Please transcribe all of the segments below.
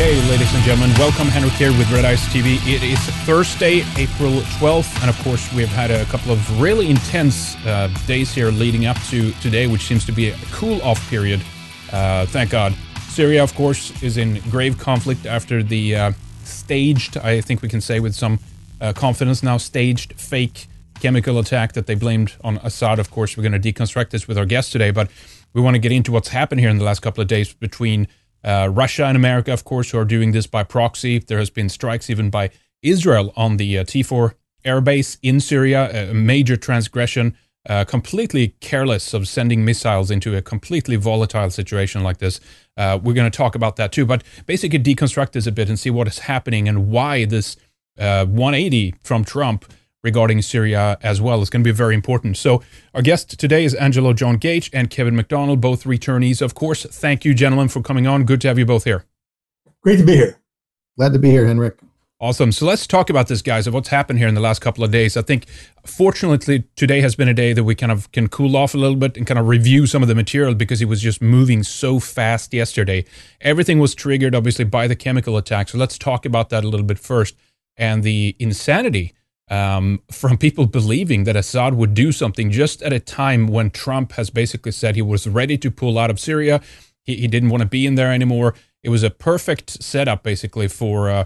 Okay, ladies and gentlemen, welcome. Henrik here with Red Ice TV. It is Thursday, April 12th, and of course, we've had a couple of really intense days here leading up to today, which seems to be a cool-off period. Thank God. Syria, of course, is in grave conflict after the staged, I think we can say with some confidence now, staged fake chemical attack that they blamed on Assad. Of course, we're going to deconstruct this with our guest today, but we want to get into what's happened here in the last couple of days between Russia and America, of course, who are doing this by proxy. There has been strikes even by Israel on the T4 airbase in Syria, a major transgression, completely careless of sending missiles into a completely volatile situation like this. We're going to talk about that too, but basically deconstruct this a bit and see what is happening and why this 180 from Trump regarding Syria as well is going to be very important. So our guest today is Angelo John Gage and Kevin McDonald, both returnees. Of course, thank you, gentlemen, for coming on. Good to have you both here. Great to be here. Glad to be here, Henrik. Awesome. So let's talk about this, guys, of what's happened here in the last couple of days. I think, fortunately, today has been a day that we kind of can cool off a little bit and kind of review some of the material because it was just moving so fast yesterday. Everything was triggered, obviously, by the chemical attack. So let's talk about that a little bit first. And the insanity from people believing that Assad would do something just at a time when Trump has basically said he was ready to pull out of Syria. He didn't want to be in there anymore. It was a perfect setup, basically, for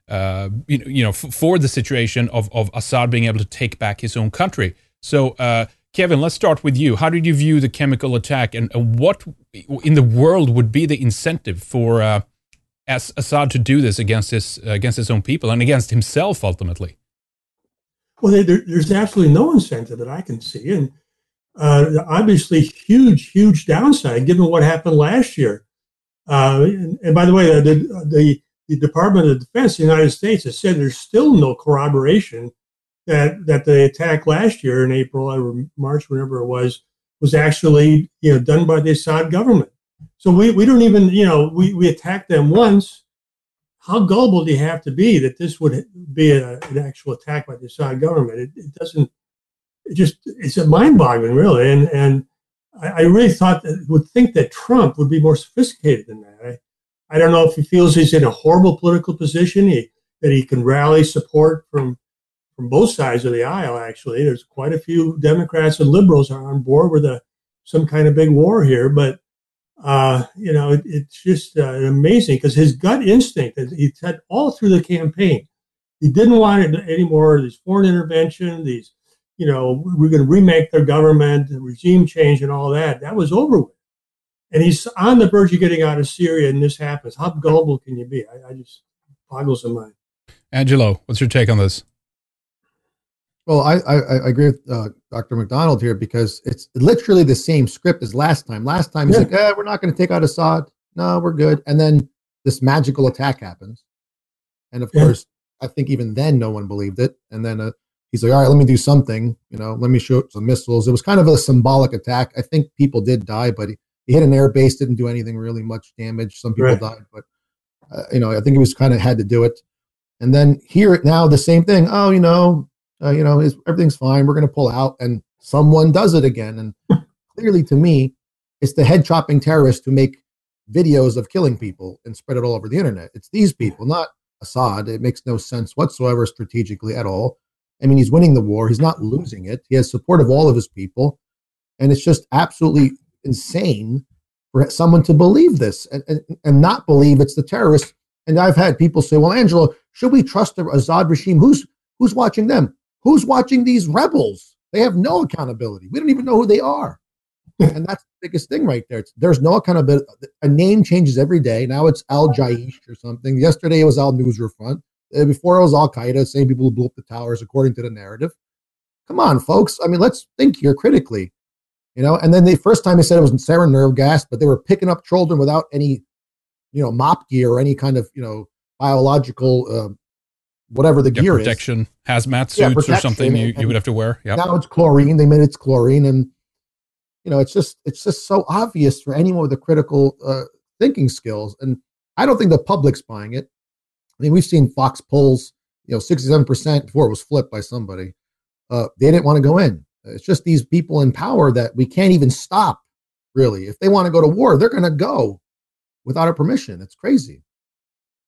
for the situation of Assad being able to take back his own country. So, Kevin, let's start with you. How did you view the chemical attack, and what in the world would be the incentive for Assad to do this against his own people and against himself ultimately? Well, there's absolutely no incentive that I can see, and obviously huge downside given what happened last year. And by the way, the Department of Defense of the United States has said there's still no corroboration that the attack last year in April or March, whenever it was actually done by the Assad government. So we don't even we attacked them once. How gullible do you have to be that this would be an actual attack by the Assad government? It's a mind-boggling, really. And I really would think that Trump would be more sophisticated than that. I don't know if he feels he's in a horrible political position, that he can rally support from both sides of the aisle, actually. There's quite a few Democrats and liberals are on board with some kind of big war here, but it's just amazing because his gut instinct, he said all through the campaign, he didn't want it anymore. These foreign intervention, we're going to remake their government, the regime change and all that. That was over with. And he's on the verge of getting out of Syria and this happens. How gullible can you be? I just boggles the mind. Angelo, what's your take on this? Well, I agree with Dr. McDonald here because it's literally the same script as last time. Last time he's like, we're not going to take out Assad. No, we're good. And then this magical attack happens. And of course, I think even then no one believed it. And then he's like, all right, let me do something. Let me shoot some missiles. It was kind of a symbolic attack. I think people did die, but he hit an air base, didn't do anything really much damage. Some people died, but I think he was kind of had to do it. And then here now the same thing. Oh, everything's fine. We're going to pull out, and someone does it again. And clearly, to me, it's the head-chopping terrorists who make videos of killing people and spread it all over the internet. It's these people, not Assad. It makes no sense whatsoever strategically at all. I mean, he's winning the war. He's not losing it. He has support of all of his people, and it's just absolutely insane for someone to believe this and not believe it's the terrorists. And I've had people say, "Well, Angelo, should we trust the Assad regime? Who's watching them? Who's watching these rebels? They have no accountability. We don't even know who they are." And that's the biggest thing right there. There's no accountability. A name changes every day. Now it's Al-Jaish or something. Yesterday it was Al-Nusra Front. Before it was Al-Qaeda, same people who blew up the towers according to the narrative. Come on, folks. I mean, let's think here critically. And then the first time they said it was sarin nerve gas, but they were picking up children without any, mop gear or any kind of, biological whatever the gear protection, hazmat suits or something you would have to wear. Yep. Now it's chlorine. They made it's chlorine. And, it's just so obvious for anyone with a critical thinking skills. And I don't think the public's buying it. I mean, we've seen Fox polls, 67% before it was flipped by somebody. They didn't want to go in. It's just these people in power that we can't even stop, really. If they want to go to war, they're going to go without our permission. It's crazy.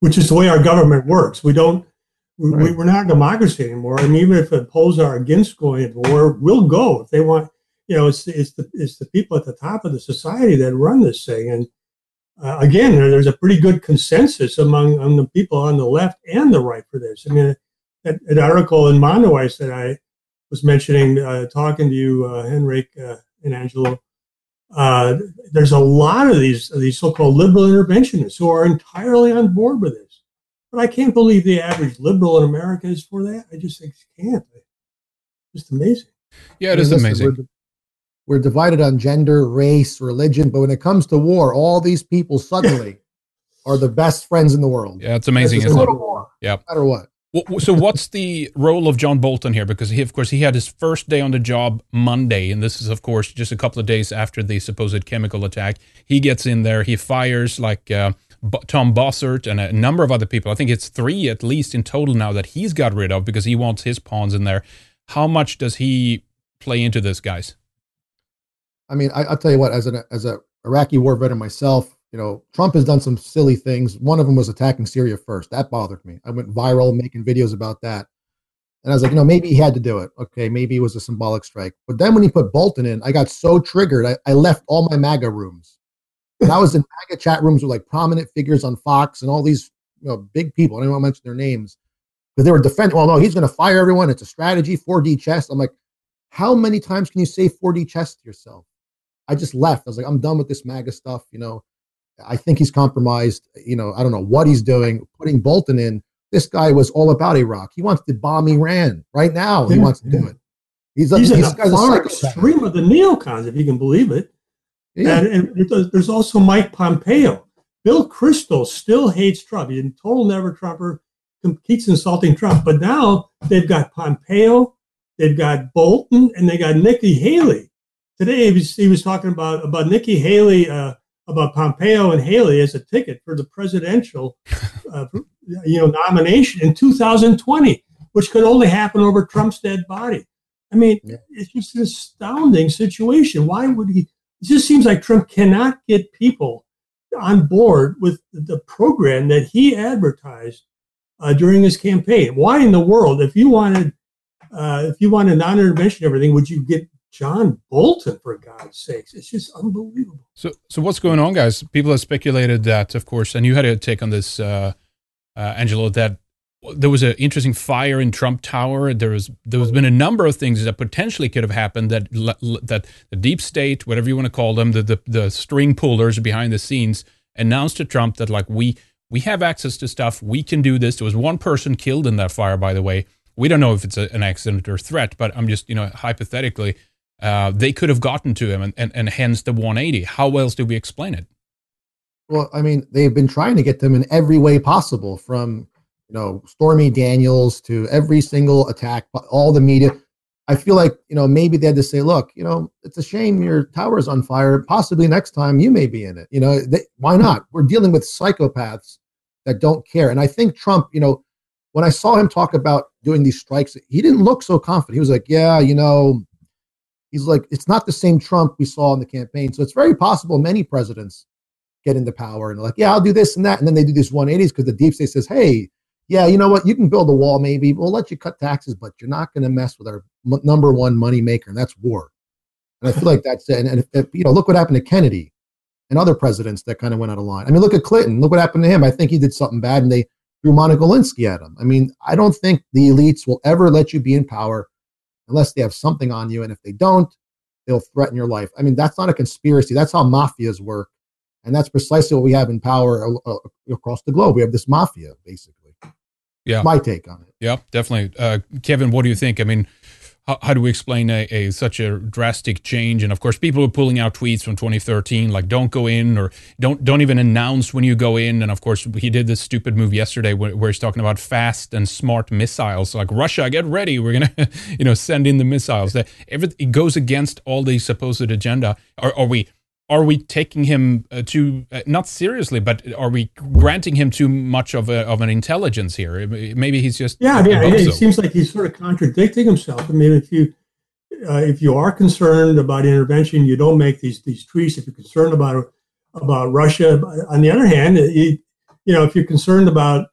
which is the way our government works. We don't. Right. We're not a democracy anymore. And even if the polls are against going to war, we'll go if they want. You know, it's the people at the top of the society that run this thing. And again, there's a pretty good consensus among the people on the left and the right for this. I mean, that article in Mondoweiss that I was mentioning, talking to you, Henrik and Angelo, there's a lot of these so-called liberal interventionists who are entirely on board with this. But I can't believe the average liberal in America is for that. I just can't. It's just amazing. Yeah, it is amazing. We're divided on gender, race, religion, but when it comes to war, all these people suddenly are the best friends in the world. Yeah, it's amazing. Isn't it? Yeah. No matter what. So what's the role of John Bolton here? Because he had his first day on the job Monday, and this is, of course, just a couple of days after the supposed chemical attack. He gets in there, he fires like Tom Bossert and a number of other people. I think it's 3 at least in total now that he's got rid of because he wants his pawns in there. How much does he play into this, guys? I mean, I'll tell you what, as an Iraqi war veteran myself, you know, Trump has done some silly things. One of them was attacking Syria first. That bothered me. I went viral making videos about that. And I was like, you know, maybe he had to do it. Okay, maybe it was a symbolic strike. But then when he put Bolton in, I got so triggered, I left all my MAGA rooms. And I was in MAGA chat rooms with like prominent figures on Fox and all these, you know, big people. I don't want to mention their names. Because they were defending, well, no, he's going to fire everyone. It's a strategy, 4D chess. I'm like, how many times can you say 4D chess to yourself? I just left. I was like, I'm done with this MAGA stuff. You know, I think he's compromised. You know, I don't know what he's doing. Putting Bolton in, this guy was all about Iraq. He wants to bomb Iran right now. He wants to do it. He's in the far extreme of the neocons, if you can believe it. Yeah. And there's also Mike Pompeo. Bill Kristol still hates Trump. He's a total never-Trumper, keeps insulting Trump. But now they've got Pompeo, they've got Bolton, and they got Nikki Haley. Today he was talking about Nikki Haley, about Pompeo and Haley as a ticket for the presidential, nomination in 2020, which could only happen over Trump's dead body. I mean, It's just an astounding situation. Why would he? It just seems like Trump cannot get people on board with the program that he advertised during his campaign. Why in the world, if you wanted non-intervention everything, would you get John Bolton, for God's sakes? It's just unbelievable. So what's going on, guys? People have speculated that, of course, and you had a take on this, Angelo, that there was an interesting fire in Trump Tower. There's been a number of things that potentially could have happened that the deep state, whatever you want to call them, the string pullers behind the scenes, announced to Trump that like we have access to stuff, we can do this. There was one person killed in that fire, by the way. We don't know if it's an accident or threat, but I'm just hypothetically. They could have gotten to him and hence the 180. How else do we explain it? Well, I mean, they've been trying to get them in every way possible, from, Stormy Daniels to every single attack, all the media. I feel like, maybe they had to say, look, it's a shame your tower is on fire. Possibly next time you may be in it. Why not? We're dealing with psychopaths that don't care. And I think Trump, when I saw him talk about doing these strikes, he didn't look so confident. He was like, yeah, he's like, it's not the same Trump we saw in the campaign. So it's very possible many presidents get into power and like, yeah, I'll do this and that. And then they do these 180s because the deep state says, hey, yeah, you know what? You can build a wall, maybe. We'll let you cut taxes, but you're not going to mess with our number one money maker, and that's war. And I feel like that's it. And if look what happened to Kennedy and other presidents that kind of went out of line. I mean, look at Clinton. Look what happened to him. I think he did something bad, and they threw Monica Lewinsky at him. I mean, I don't think the elites will ever let you be in power unless they have something on you. And if they don't, they'll threaten your life. I mean, that's not a conspiracy. That's how mafias work. And that's precisely what we have in power across the globe. We have this mafia, basically. Yeah. My take on it. Yeah, definitely. Kevin, what do you think? I mean, how do we explain such a drastic change? And of course, people are pulling out tweets from 2013, like don't go in or don't even announce when you go in. And of course, he did this stupid move yesterday where he's talking about fast and smart missiles. Like Russia, get ready. We're going to, send in the missiles. It goes against all the supposed agenda. Are we taking him not seriously, but are we granting him too much of an intelligence here? Maybe he's just It seems like he's sort of contradicting himself. I mean, if you are concerned about intervention, you don't make these tweets. If you're concerned about Russia, on the other hand, if you're concerned about,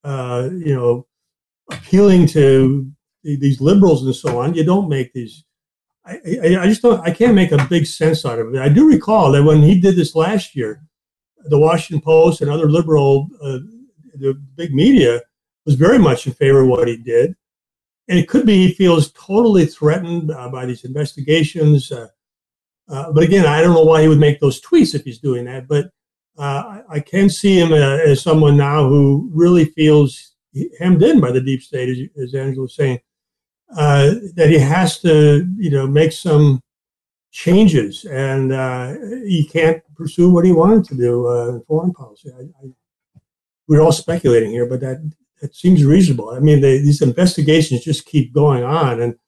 appealing to these liberals and so on, you don't make these. I just don't. I can't make a big sense out of it. I do recall that when he did this last year, the Washington Post and other liberal, the big media was very much in favor of what he did. And it could be he feels totally threatened by these investigations. But again, I don't know why he would make those tweets if he's doing that. But I can see him as someone now who really feels hemmed in by the deep state, as Angela was saying, that he has to, make some changes, and he can't pursue what he wanted to do in foreign policy. We're all speculating here, but that seems reasonable. I mean, these investigations just keep going on, and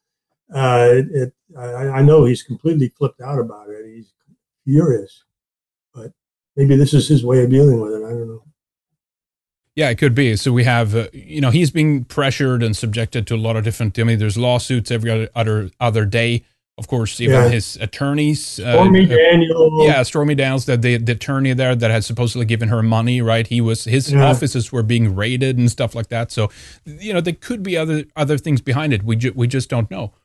I know he's completely flipped out about it. He's furious, but maybe this is his way of dealing with it. I don't know. Yeah, it could be. So we have, he's being pressured and subjected to a lot of different. I mean, there's lawsuits every other day. Of course, even his attorneys. Stormy Daniels. Yeah, Stormy Daniels, the attorney there that had supposedly given her money, right? His offices were being raided and stuff like that. So, there could be other things behind it. We just don't know.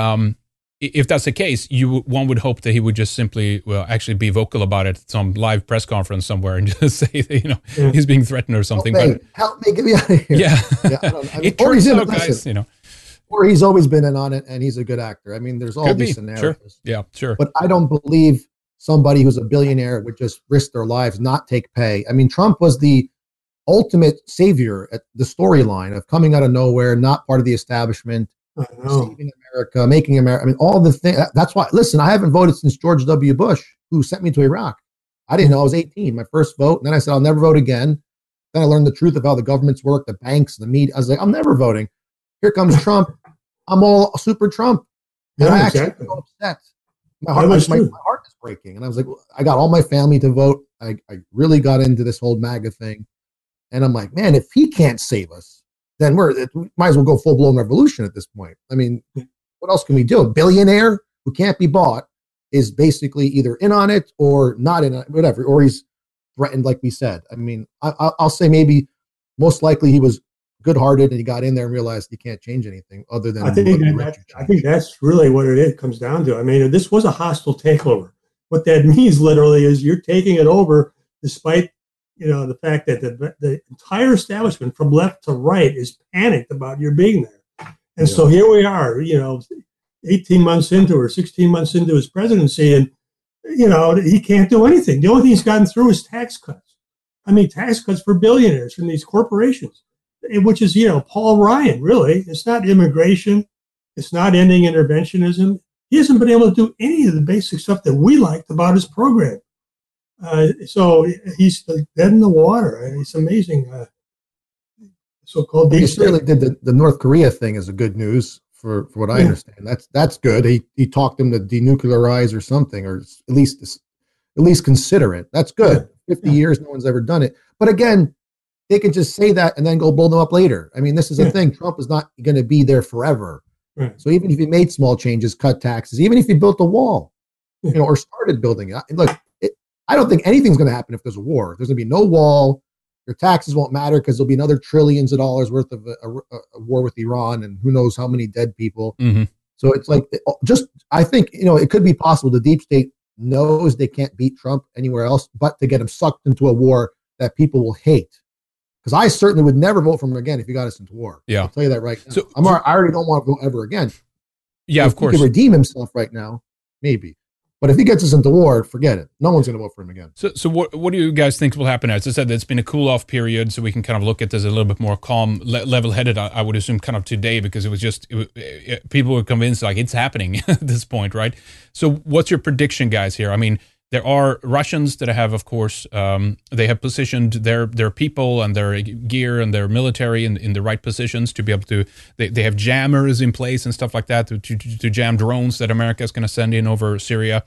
If that's the case, one would hope that he would just simply, actually be vocal about it at some live press conference somewhere and just say that, he's being threatened or something. Help me, get me out of here. Yeah. It turns out, guys, Or he's always been in on it, and he's a good actor. I mean, there's all these scenarios. Sure. Yeah, sure. But I don't believe somebody who's a billionaire would just risk their lives, not take pay. I mean, Trump was the ultimate savior at the storyline of coming out of nowhere, not part of the establishment, saving America, making America. I mean, all the things. That's why, listen, I haven't voted since George W. Bush, who sent me to Iraq. I didn't know I was 18, my first vote. And then I said, I'll never vote again. Then I learned the truth of how the governments work, the banks, the media. I was like, I'm never voting. Here comes Trump. I'm all super Trump. And I actually got upset. My heart is breaking. And I was like, I got all my family to vote. I really got into this whole MAGA thing. And I'm like, man, if he can't save us, then we might as well go full-blown revolution at this point. I mean, what else can we do? A billionaire who can't be bought is basically either in on it or not in on it, whatever, or he's threatened, like we said. I mean, I'll say maybe most likely he was good-hearted and he got in there and realized he can't change anything other than. I think that's really what it comes down to. I mean, this was a hostile takeover. What that means literally is you're taking it over despite, the fact that the entire establishment from left to right is panicked about your being there. And so here we are, 18 months into or 16 months into his presidency, and, he can't do anything. The only thing he's gotten through is tax cuts. I mean, tax cuts for billionaires from these corporations, which is, Paul Ryan, really. It's not immigration. It's not ending interventionism. He hasn't been able to do any of the basic stuff that we liked about his program. So he's dead in the water. It's amazing. So-called. He certainly did the North Korea thing as a good news for what I understand. That's good. He talked him to denuclearize or something, or at least consider it. That's good. 50 years, no one's ever done it. But again, they can just say that and then go build them up later. I mean, this is the thing. Trump is not going to be there forever. Right. So even if he made small changes, cut taxes, even if he built a wall, or started building it. Look, I don't think anything's going to happen if there's a war. There's going to be no wall. Your taxes won't matter because there'll be another trillions of dollars worth of a war with Iran and who knows how many dead people. Mm-hmm. So it's like, I think, it could be possible the deep state knows they can't beat Trump anywhere else, but to get him sucked into a war that people will hate. Because I certainly would never vote for him again if he got us into war. Yeah. I'll tell you that right now. So, I already don't want to vote ever again. Yeah, of course. He can redeem himself right now, maybe. But if he gets us into war, forget it. No one's going to vote for him again. So what do you guys think will happen? As I said, it's been a cool-off period, so we can kind of look at this a little bit more calm, level-headed, I would assume, kind of today, because it was just, people were convinced, like, it's happening at this point, right? So what's your prediction, guys, here? I mean, there are Russians that have, of course, they have positioned their people and their gear and their military in the right positions to be able to, they have jammers in place and stuff like that to jam drones that America is going to send in over Syria.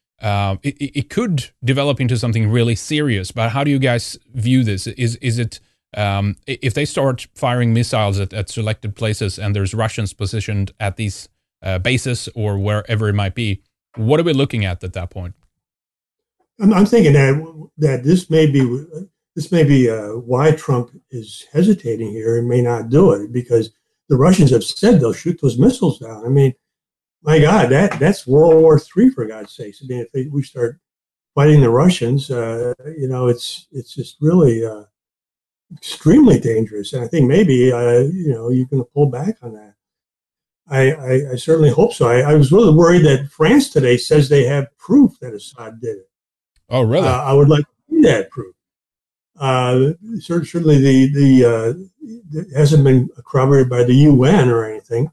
It could develop into something really serious, but how do you guys view this? Is it, if they start firing missiles at selected places and there's Russians positioned at these bases or wherever it might be, what are we looking at that point? I'm thinking that this may be, this may be why Trump is hesitating here and may not do it, because the Russians have said they'll shoot those missiles down. I mean, my God, that's World War III, for God's sakes. I mean, if we start fighting the Russians, it's just really extremely dangerous. And I think maybe, you're going to pull back on that. I certainly hope so. I was really worried that France today says they have proof that Assad did it. Oh, really? I would like to see that proof. Certainly, it hasn't been corroborated by the UN or anything.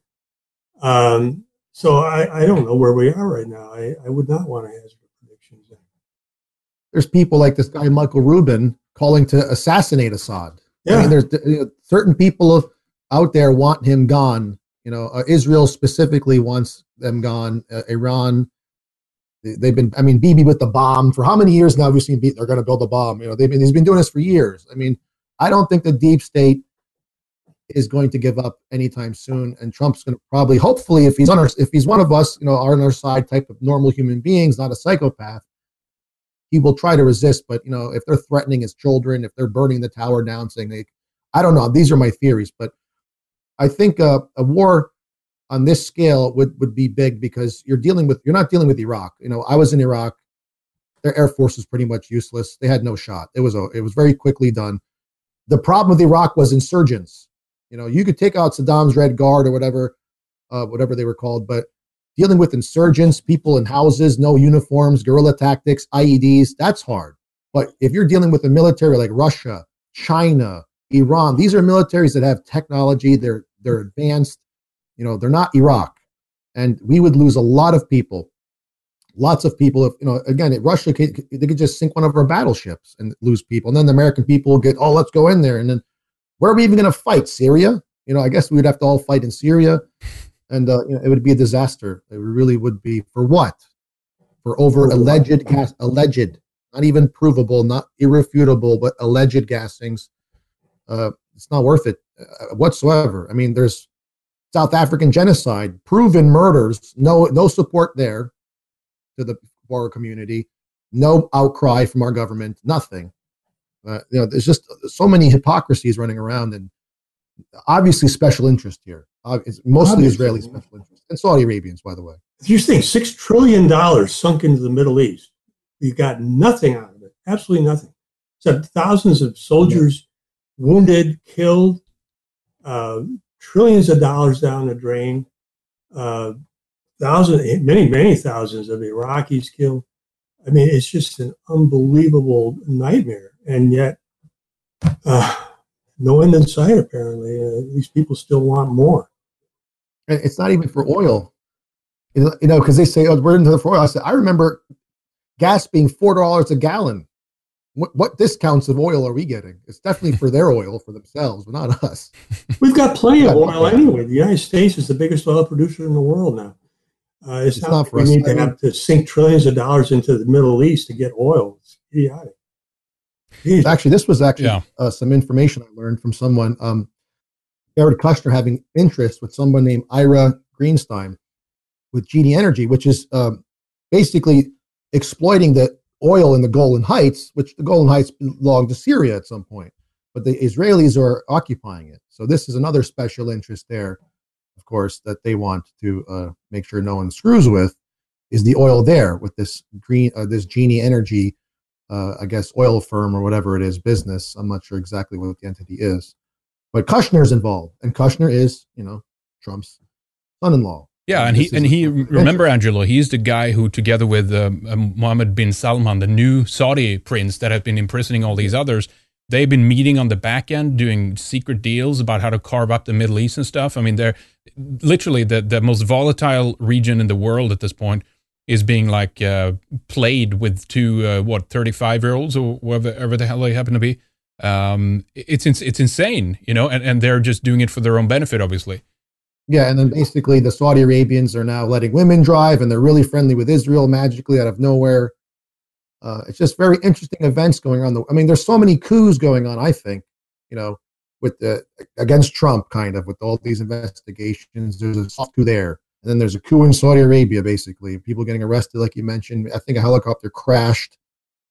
So I don't know where we are right now. I would not want to hazard predictions. There's people like this guy Michael Rubin calling to assassinate Assad. Yeah. I mean, there's certain people out there want him gone. Israel specifically wants them gone. Iran, they've been. I mean, Bibi with the bomb for how many years now? We've seen they're going to build a bomb. He's been doing this for years. I mean, I don't think the deep state is going to give up anytime soon. And Trump's going to probably, hopefully, if he's one of us, are on our side, type of normal human beings, not a psychopath, he will try to resist. But if they're threatening his children, if they're burning the tower down, saying I don't know. These are my theories, but I think a war on this scale would be big, because you're not dealing with Iraq. I was in Iraq. Their air force was pretty much useless. They had no shot. It was very quickly done. The problem with Iraq was insurgents. You could take out Saddam's Red Guard or whatever they were called, but dealing with insurgents, people in houses, no uniforms, guerrilla tactics, IEDs, that's hard. But if you're dealing with a military like Russia, China, Iran, these are militaries that have technology. They're advanced. They're not Iraq, and we would lose a lot of people, lots of people. If again, Russia they could just sink one of our battleships and lose people, and then the American people will get, oh, let's go in there, and then where are we even going to fight? Syria? I guess we would have to all fight in Syria, and it would be a disaster. It really would be. For what? For over alleged, not even provable, not irrefutable, but alleged gassings. It's not worth it whatsoever. I mean, there's South African genocide, proven murders, no support there to the Bora community, no outcry from our government, nothing. There's just so many hypocrisies running around, and obviously special interest here. It's mostly Israeli special interest, and Saudi Arabians, by the way. You're saying $6 trillion sunk into the Middle East. You got nothing out of it, absolutely nothing, except thousands of soldiers wounded, killed, trillions of dollars down the drain, many thousands of Iraqis killed. I mean, it's just an unbelievable nightmare. And yet, no end in sight, apparently. These people still want more. And it's not even for oil, because they say, oh, we're into the oil. I remember gas being $4 a gallon. What discounts of oil are we getting? It's definitely for their oil, for themselves, but not us. We've got plenty of oil anyway. The United States is the biggest oil producer in the world now. It's not for us. We need to have to sink trillions of dollars into the Middle East to get oil. It's idiotic. Actually, this was some information I learned from someone. Jared Kushner having interest with someone named Ira Greenstein with Genie Energy, which is basically exploiting the oil in the Golan Heights, which the Golan Heights belonged to Syria at some point, but the Israelis are occupying it. So this is another special interest there, of course, that they want to make sure no one screws with, is the oil there with this this Genie Energy, I guess, oil firm or whatever it is, business. I'm not sure exactly what the entity is, but Kushner's involved, and Kushner is, Trump's son-in-law. Yeah, and he remember, Angelo, he's the guy who, together with Mohammed bin Salman, the new Saudi prince that have been imprisoning all these others, they've been meeting on the back end, doing secret deals about how to carve up the Middle East and stuff. I mean, they're literally the most volatile region in the world at this point is being played with two 35-year-olds or whatever the hell they happen to be. It's insane, and they're just doing it for their own benefit, obviously. Yeah, and then basically the Saudi Arabians are now letting women drive, and they're really friendly with Israel magically out of nowhere. It's just very interesting events going on. I mean, there's so many coups going on, I think, with against Trump, kind of, with all these investigations. There's a soft coup there. And then there's a coup in Saudi Arabia, basically. People getting arrested, like you mentioned. I think a helicopter crashed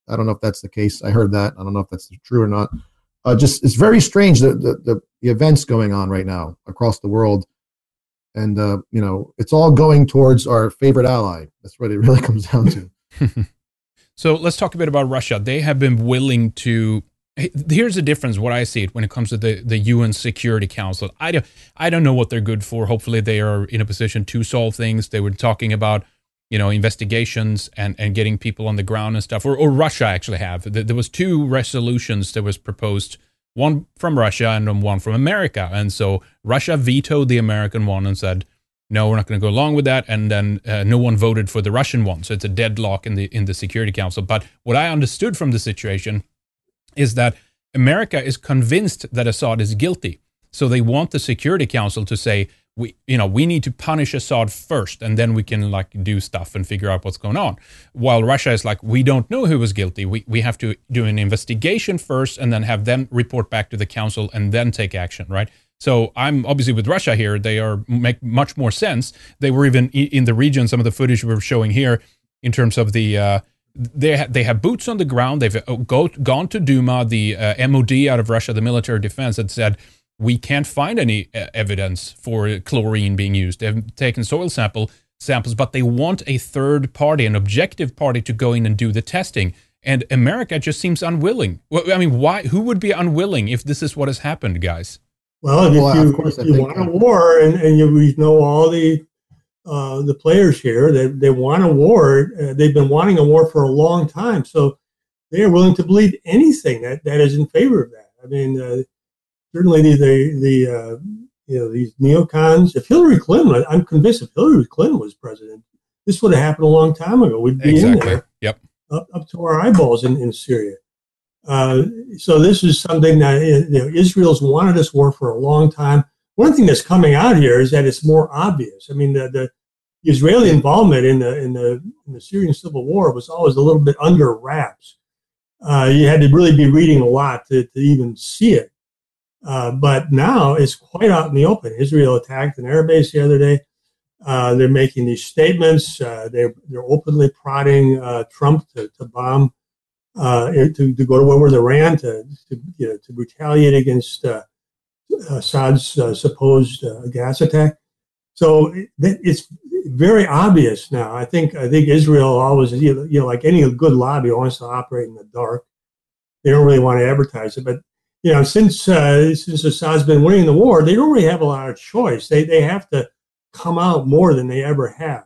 I don't know if that's the case. I heard that. I don't know if that's true or not. Just it's very strange the events going on right now across the world, and it's all going towards our favorite ally. That's what it really comes down to. So let's talk a bit about Russia. They have been willing to. Here's the difference. What I see it when it comes to the UN Security Council. I don't know what they're good for. Hopefully, they are in a position to solve things. They were talking about investigations and getting people on the ground and stuff. Or Russia actually have. There was 2 resolutions that was proposed. One from Russia and one from America. And so Russia vetoed the American one and said, no, we're not going to go along with that. And then no one voted for the Russian one. So it's a deadlock in the Security Council. But what I understood from the situation is that America is convinced that Assad is guilty. So they want the Security Council to say, we need to punish Assad first, and then we can do stuff and figure out what's going on. While Russia is like, we don't know who was guilty. We have to do an investigation first and then have them report back to the council and then take action, right? So I'm obviously with Russia here. They make much more sense. They were even in the region, some of the footage we were showing here in terms of the they have boots on the ground. They've gone to Duma, the MOD out of Russia, the military defense, that said, we can't find any evidence for chlorine being used. They've taken soil samples, but they want a third party, an objective party, to go in and do the testing. And America just seems unwilling. Well, I mean, why? Who would be unwilling if this is what has happened, guys? Well, if you want a war, and we know all the players here, they want a war. They've been wanting a war for a long time, so they are willing to believe anything that is in favor of that. I mean, certainly these neocons. If Hillary Clinton, I'm convinced, if Hillary Clinton was president, this would have happened a long time ago. We'd be in there, up to our eyeballs in Syria. So this is something that Israel's wanted this war for a long time. One thing that's coming out here is that it's more obvious. I mean, the Israeli involvement in the Syrian civil war was always a little bit under wraps. You had to really be reading a lot to even see it. But now it's quite out in the open. Israel attacked an air base the other day. They're making these statements. They're openly prodding Trump to bomb, to go to war with Iran, to retaliate against Assad's supposed gas attack. So it's very obvious now. I think Israel always, like any good lobby, wants to operate in the dark. They don't really want to advertise it, but since Assad's been winning the war, they don't really have a lot of choice. They have to come out more than they ever have,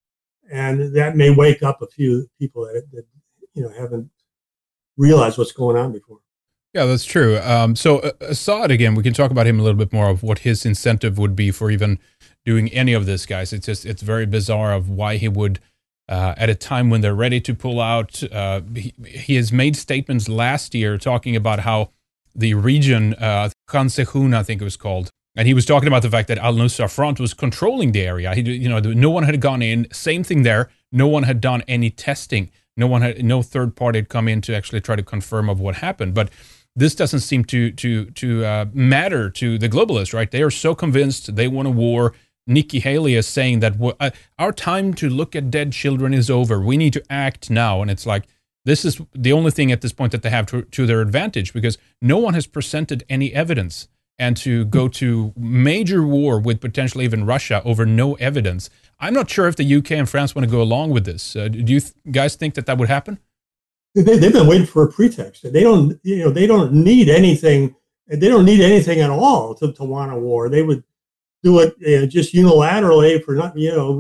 and that may wake up a few people that haven't realized what's going on before. Yeah, that's true. So Assad, again, we can talk about him a little bit more of what his incentive would be for even doing any of this, guys. It's very bizarre of why he would. At a time when they're ready to pull out, he has made statements last year talking about how the region, Khan Shaykhun, I think it was called, and he was talking about the fact that al-Nusra Front was controlling the area. No one had gone in. Same thing there. No one had done any testing. No third party had come in to actually try to confirm of what happened. But this doesn't seem to matter to the globalists, right? They are so convinced they want a war. Nikki Haley is saying that our time to look at dead children is over. We need to act now. And it's like, this is the only thing at this point that they have to their advantage, because no one has presented any evidence. And to go to major war with potentially even Russia over no evidence, I'm not sure if the UK and France want to go along with this. Do you guys think that would happen? They've been waiting for a pretext. They don't need anything. They don't need anything at all to want a war. They would do it just unilaterally for not,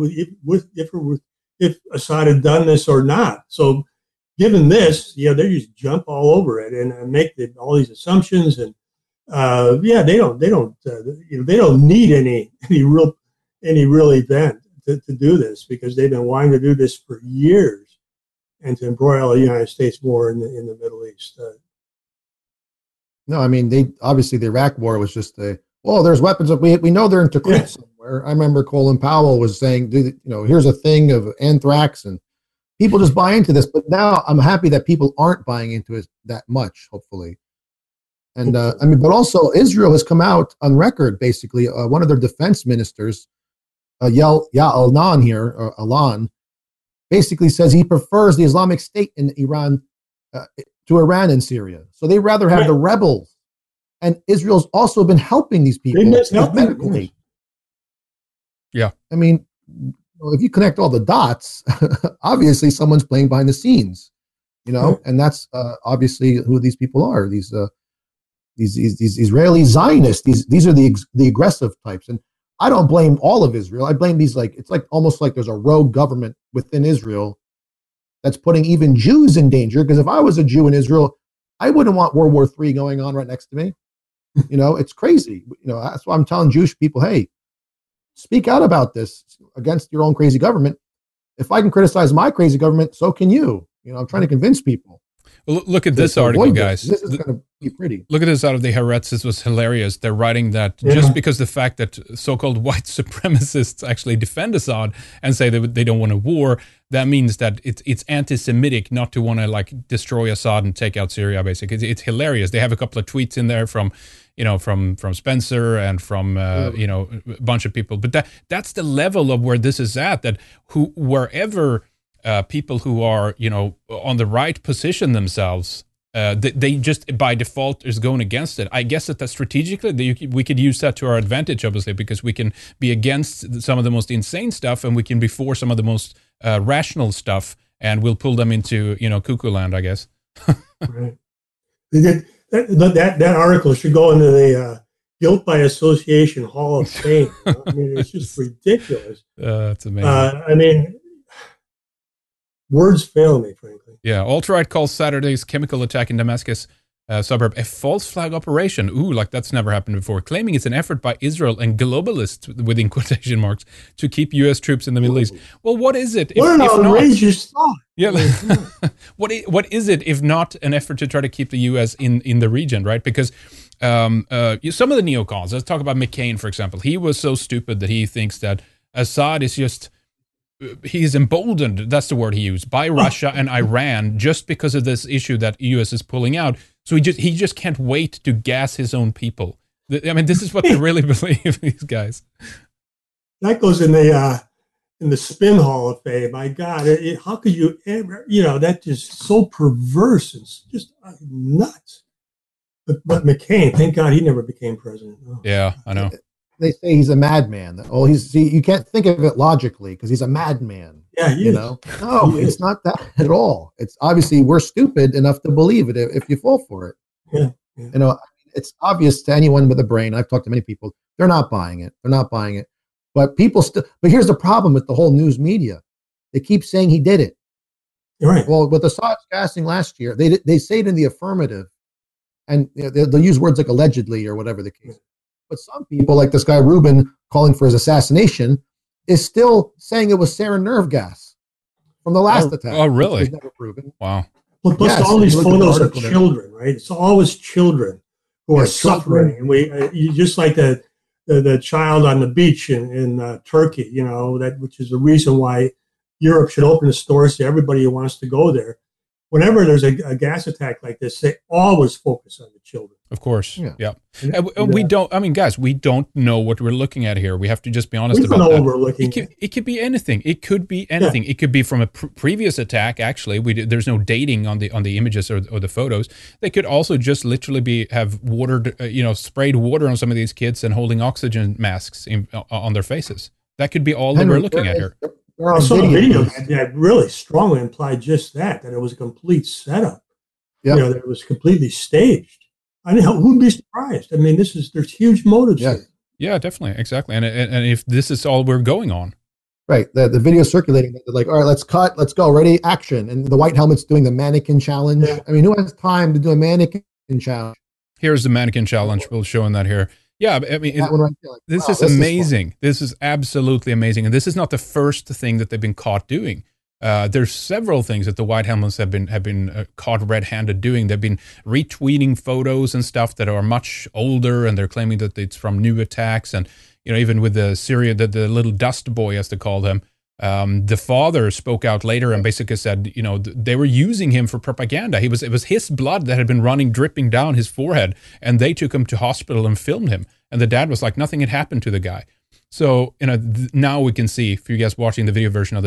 if Assad had done this or not. So given this, they just jump all over it and make all these assumptions, and they don't need any real event to do this, because they've been wanting to do this for years, and to embroil the United States more in the Middle East. No, I mean, obviously the Iraq war was just there's weapons. We know they're in Tikrit somewhere. I remember Colin Powell was saying, here's a thing of anthrax, and people just buy into this. But now I'm happy that people aren't buying into it that much, hopefully. And but also Israel has come out on record, basically, one of their defense ministers, Alan, basically says he prefers the Islamic State in Iran to Iran and Syria. So they rather have the rebels. And Israel's also been helping these people medically. Yeah. I mean, if you connect all the dots, obviously someone's playing behind the scenes, and that's obviously who these people are. These Israeli Zionists. These are the aggressive types. And I don't blame all of Israel. I blame these, it's like almost like there's a rogue government within Israel that's putting even Jews in danger. Because if I was a Jew in Israel, I wouldn't want World War III going on right next to me. It's crazy. That's why I'm telling Jewish people, hey, speak out about this against your own crazy government. If I can criticize my crazy government, so can you. I'm trying to convince people. Well, look at this article, guys. This is going to be pretty. Look at this out of the Haaretz. This was hilarious. They're writing that just because the fact that so-called white supremacists actually defend Assad and say that they don't want a war, that means that it's anti-Semitic not to want to destroy Assad and take out Syria. Basically, it's hilarious. They have a couple of tweets in there from Spencer and from a bunch of people. But that's the level of where this is at. That wherever people who are on the right position themselves, they just by default is going against it. I guess that strategically we could use that to our advantage, obviously, because we can be against some of the most insane stuff and we can be for some of the most rational stuff, and we'll pull them into cuckoo land, I guess. Right. That article should go into the Guilt by Association Hall of Fame. I mean, it's just ridiculous. It's amazing. Words fail me, frankly. Yeah, alt-right calls Saturday's chemical attack in Damascus suburb a false flag operation. Ooh, that's never happened before. Claiming it's an effort by Israel and globalists, within quotation marks, to keep U.S. troops in the Middle East. Well, what is it? What an outrageous thought. Yeah, what is it if not an effort to try to keep the U.S. in the region, right? Because some of the neocons, let's talk about McCain, for example. He was so stupid that he thinks that Assad is just... He's emboldened, that's the word he used, by Russia and Iran just because of this issue that U.S. is pulling out. So he just can't wait to gas his own people. I mean, this is what they really believe, these guys. That goes in the Spin Hall of Fame. My God, how could you ever, that's just so perverse and just nuts. But McCain, thank God he never became president. Oh. Yeah, I know. They say he's a madman. Oh, you can't think of it logically because he's a madman. Yeah, No, it's not that at all. It's obviously we're stupid enough to believe it if you fall for it. Yeah. It's obvious to anyone with a brain. I've talked to many people. They're not buying it. But people still. But here's the problem with the whole news media. They keep saying he did it. You're right. Well, with Assad's gassing last year, they say it in the affirmative, and they'll use words like allegedly or whatever the case. But some people, like this guy Rubin, calling for his assassination, is still saying it was sarin nerve gas from the last attack. Oh, really? Which was never proven. Wow. Well, plus all these photos of children, right? It's always children who are suffering, and you just like the child on the beach in Turkey, which is the reason why Europe should open its doors to everybody who wants to go there. Whenever there's a gas attack like this, they always focus on the children. Of course. Yeah. And we don't, guys, we don't know what we're looking at here. We have to just be honest about that. We don't know what we're looking at. It could be anything. It could be anything. Yeah. It could be from a previous attack, actually. There's no dating on the images or the photos. They could also just literally have watered, sprayed water on some of these kids and holding oxygen masks on their faces. That could be all that we're looking at here. I saw a video that really strongly implied just that it was a complete setup. Yep. That it was completely staged. I mean, who'd be surprised? I mean, there's huge motives here. Yeah, definitely. Exactly. And if this is all we're going on. Right. The video circulating, they're like, all right, let's cut, let's go, ready, action. And the white helmet's doing the mannequin challenge. Yeah. I mean, who has time to do a mannequin challenge? Here's the mannequin challenge. We'll show that here. Yeah, I mean, this is amazing. This is absolutely amazing. And this is not the first thing that they've been caught doing. There's several things that the white helmets have been caught red-handed doing. They've been retweeting photos and stuff that are much older, and they're claiming that it's from new attacks. And even with the Syria, the little dust boy, as they call him, the father spoke out later and basically said, they were using him for propaganda. It was his blood that had been dripping down his forehead, and they took him to hospital and filmed him. And the dad was like, nothing had happened to the guy. So, now we can see, for you guys watching the video version of this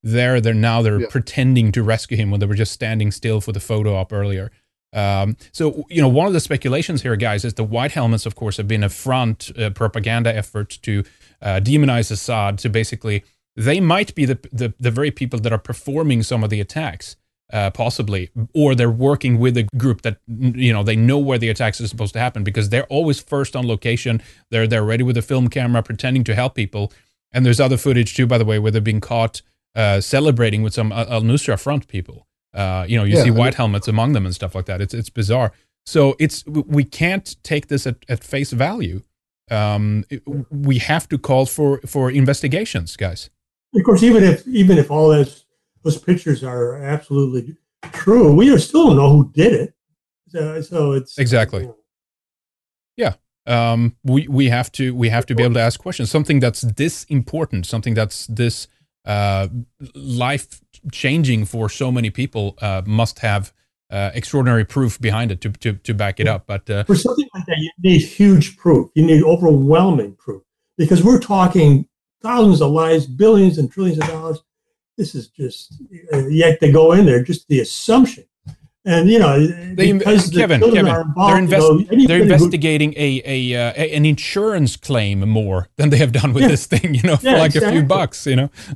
they're Yeah. pretending to rescue him when they were just standing still for the photo op earlier. So, one of the speculations here, guys, is the white helmets, of course, have been a front propaganda effort to demonize Assad. To basically, they might be the very people that are performing some of the attacks, possibly, or they're working with a group that they know where the attacks are supposed to happen, because they're always first on location. They're ready with a film camera, pretending to help people. And there's other footage too, by the way, where they're being caught celebrating with some al-Nusra Front people. You see white helmets among them and stuff like that. It's bizarre. So we can't take this at face value. We have to call for investigations, guys. Of course, even if all those pictures are absolutely true, we still don't know who did it. So it's exactly. Yeah. We have to be able to ask questions. Something that's this important, something that's this life changing for so many people must have extraordinary proof behind it to back it up. But for something like that, you need huge proof. You need overwhelming proof, because we're talking thousands of lives, billions and trillions of dollars. This is just yet to go in there, just the assumption. And Kevin, they're investigating an insurance claim more than they have done with this thing, for like a few bucks,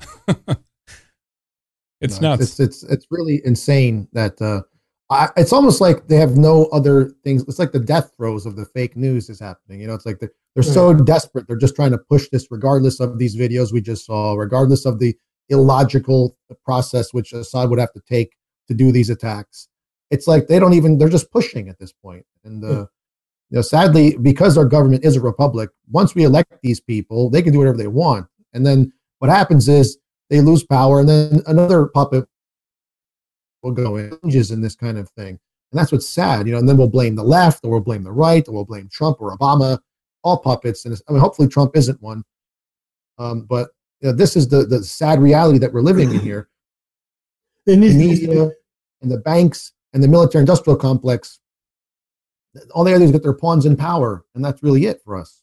It's nuts. It's really insane that it's almost like they have no other things. It's like the death throes of the fake news is happening. It's like they're so desperate. They're just trying to push this, regardless of these videos we just saw, regardless of the illogical process which Assad would have to take to do these attacks. It's like they're just pushing at this point. And, sadly, because our government is a republic, once we elect these people, they can do whatever they want. And then what happens is they lose power, and then another puppet will go in, changes in this kind of thing. And that's what's sad, and then we'll blame the left, or we'll blame the right, or we'll blame Trump or Obama, all puppets. And hopefully Trump isn't one. But this is the sad reality that we're living in here. The media and the banks and the military-industrial complex, all they do is get their pawns in power, and that's really it for us.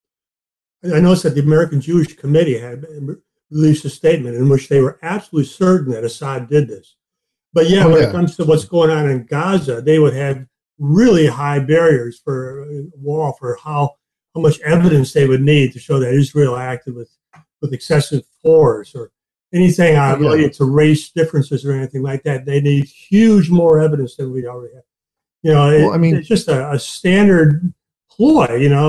I noticed that the American Jewish Committee had released a statement in which they were absolutely certain that Assad did this. But when it comes to what's going on in Gaza, they would have really high barriers for wall for how much evidence they would need to show that Israel acted with excessive force or anything related to race differences or anything like that. They need huge more evidence than we already have. It's just a standard ploy.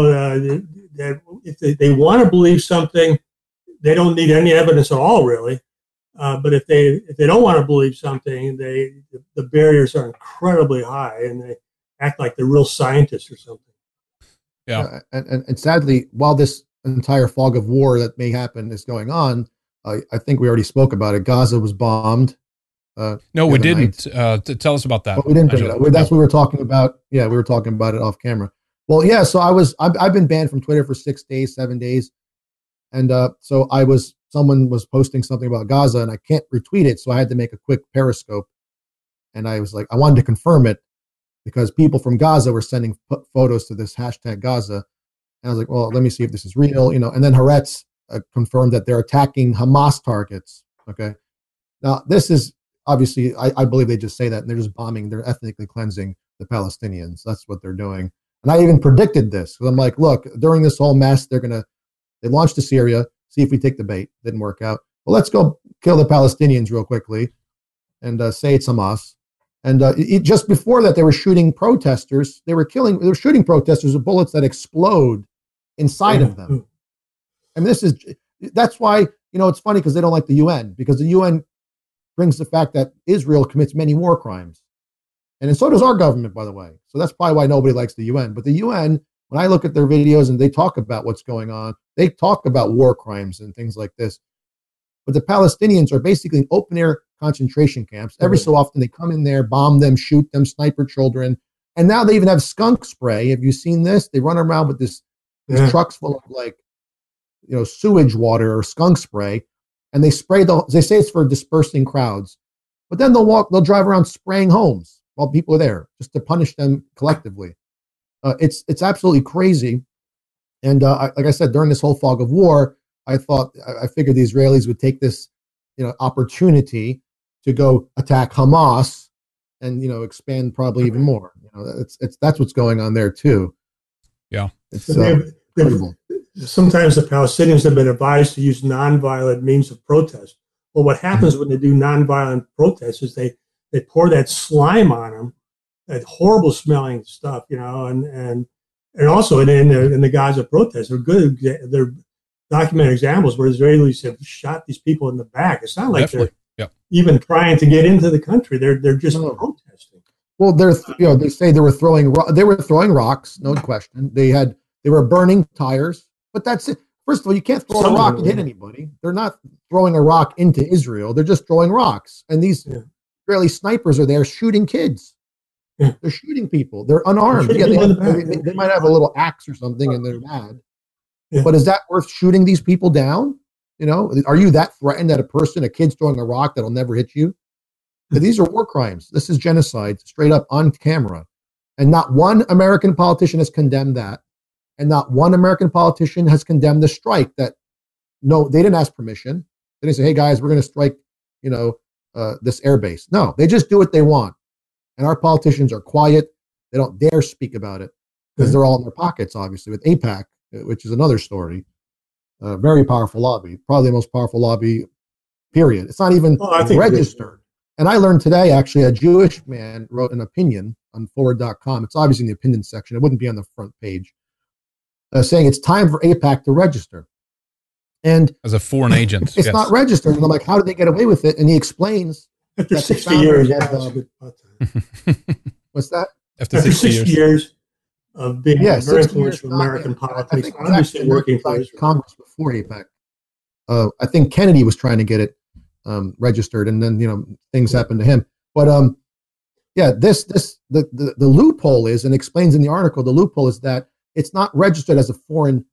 That if they want to believe something, they don't need any evidence at all, really. But if they don't want to believe something, the barriers are incredibly high, and they act like they're real scientists or something. Yeah. And sadly, while this entire fog of war that may happen is going on, I think we already spoke about it. Gaza was bombed. No, we didn't. Tell us about that. But we didn't. That's what we were talking about. Yeah, we were talking about it off camera. Well, yeah. So I've been banned from Twitter for 6 days, 7 days, and so someone was posting something about Gaza, and I can't retweet it, so I had to make a quick Periscope, and I was like, I wanted to confirm it because people from Gaza were sending photos to this hashtag Gaza, and I was like, well, let me see if this is real, And then Haaretz confirmed that they're attacking Hamas targets. Okay, now this is obviously, I believe they just say that, and they're just bombing, they're ethnically cleansing the Palestinians. That's what they're doing. And I even predicted this because I'm like, look, during this whole mess, they launched to Syria, see if we take the bait. Didn't work out. Well, let's go kill the Palestinians real quickly and say it's Hamas. And just before that, they were shooting protesters. They were shooting protesters with bullets that explode inside of them. And that's why, it's funny because they don't like the UN, because the UN brings the fact that Israel commits many war crimes. And so does our government, by the way. So that's probably why nobody likes the UN. But the UN, when I look at their videos and they talk about what's going on, they talk about war crimes and things like this. But the Palestinians are basically in open-air concentration camps. Every so often they come in there, bomb them, shoot them, sniper children. And now they even have skunk spray. Have you seen this? They run around with these trucks full of sewage water or skunk spray. And they spray they say it's for dispersing crowds. But then they'll drive around spraying homes while people are there just to punish them collectively. It's absolutely crazy. And like I said, during this whole fog of war, I figured the Israelis would take this opportunity to go attack Hamas and expand probably even more. That's what's going on there too. Yeah, it's incredible. Sometimes the Palestinians have been advised to use nonviolent means of protest. Well, what happens when they do nonviolent protests is they pour that slime on them, that horrible smelling stuff, and also in the Gaza protests, they're documented examples where Israelis have shot these people in the back. It's not like they're even trying to get into the country. They're just protesting. Well, they say they were throwing rocks, no question. They were burning tires, but that's it. First of all, you can't throw a rock and hit anybody. They're not throwing a rock into Israel. They're just throwing rocks. And these Israeli snipers are there shooting kids. Yeah. They're shooting people. They're unarmed. They might have a little axe or something and they're mad. Yeah. But is that worth shooting these people down? Are you that threatened that a kid's throwing a rock that'll never hit you? These are war crimes. This is genocide, straight up on camera. And not one American politician has condemned that. And not one American politician has condemned the strike they didn't ask permission. They didn't say, hey guys, we're going to strike, this airbase. No, they just do what they want. And our politicians are quiet. They don't dare speak about it because they're all in their pockets, obviously, with AIPAC, which is another story. Very powerful lobby, probably the most powerful lobby, period. It's not even registered. And I learned today, actually, a Jewish man wrote an opinion on forward.com. It's obviously in the opinion section. It wouldn't be on the front page. Saying it's time for AIPAC to register. And as a foreign agent. It's not registered. And I'm like, how did they get away with it? And he explains after 60 years. What's that? After 60 years of being very influential American politics, obviously working for Congress before AIPAC. I think Kennedy was trying to get it registered, and then things happened to him. But the loophole is, and explains in the article, the loophole is that it's not registered as a foreign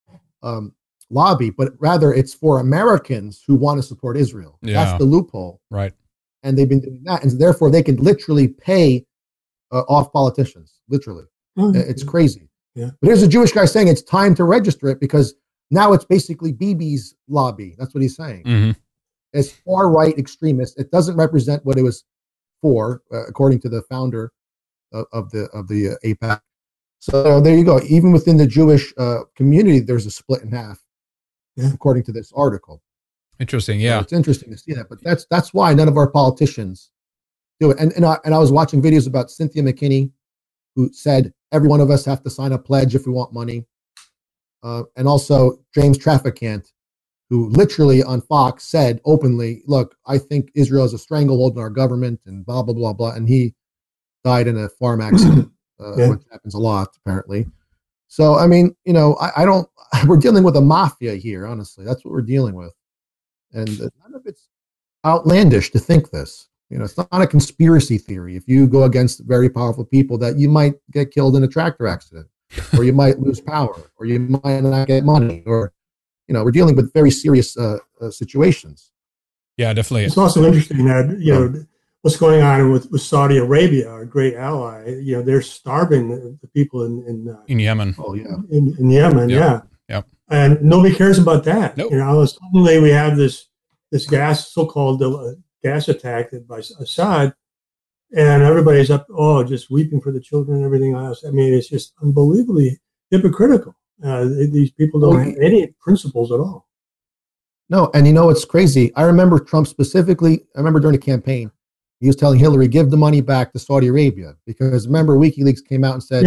lobby, but rather it's for Americans who want to support Israel. Yeah. That's the loophole. Right. And they've been doing that. And therefore they can literally pay off politicians. Literally. Mm-hmm. It's crazy. Yeah. But here's a Jewish guy saying it's time to register it because now it's basically Bibi's lobby. That's what he's saying. Mm-hmm. It's far-right extremist. It doesn't represent what it was for, according to the founder of the AIPAC. So there you go. Even within the Jewish community, there's a split in half, according to this article. Interesting, yeah. So it's interesting to see that, but that's why none of our politicians do it. And I was watching videos about Cynthia McKinney, who said every one of us have to sign a pledge if we want money, and also James Traficant, who literally on Fox said openly, "Look, I think Israel is a stranglehold in our government," and blah blah blah blah, and he died in a farm accident. Which happens a lot, apparently. So, I mean, I don't, we're dealing with a mafia here, honestly. That's what we're dealing with. And none of it's outlandish to think this. It's not a conspiracy theory. If you go against very powerful people, that you might get killed in a tractor accident, or you might lose power, or you might not get money, or, we're dealing with very serious situations. Yeah, definitely. It's also interesting that, what's going on with Saudi Arabia, our great ally? They're starving the people in Yemen. Oh yeah, in Yemen, Yep. And nobody cares about that. Nope. Suddenly we have this so-called gas attack by Assad, and everybody's just weeping for the children and everything else. I mean, it's just unbelievably hypocritical. These people don't have any principles at all. No, and it's crazy. I remember Trump specifically. I remember during the campaign, he was telling Hillary, give the money back to Saudi Arabia. Because remember, WikiLeaks came out and said,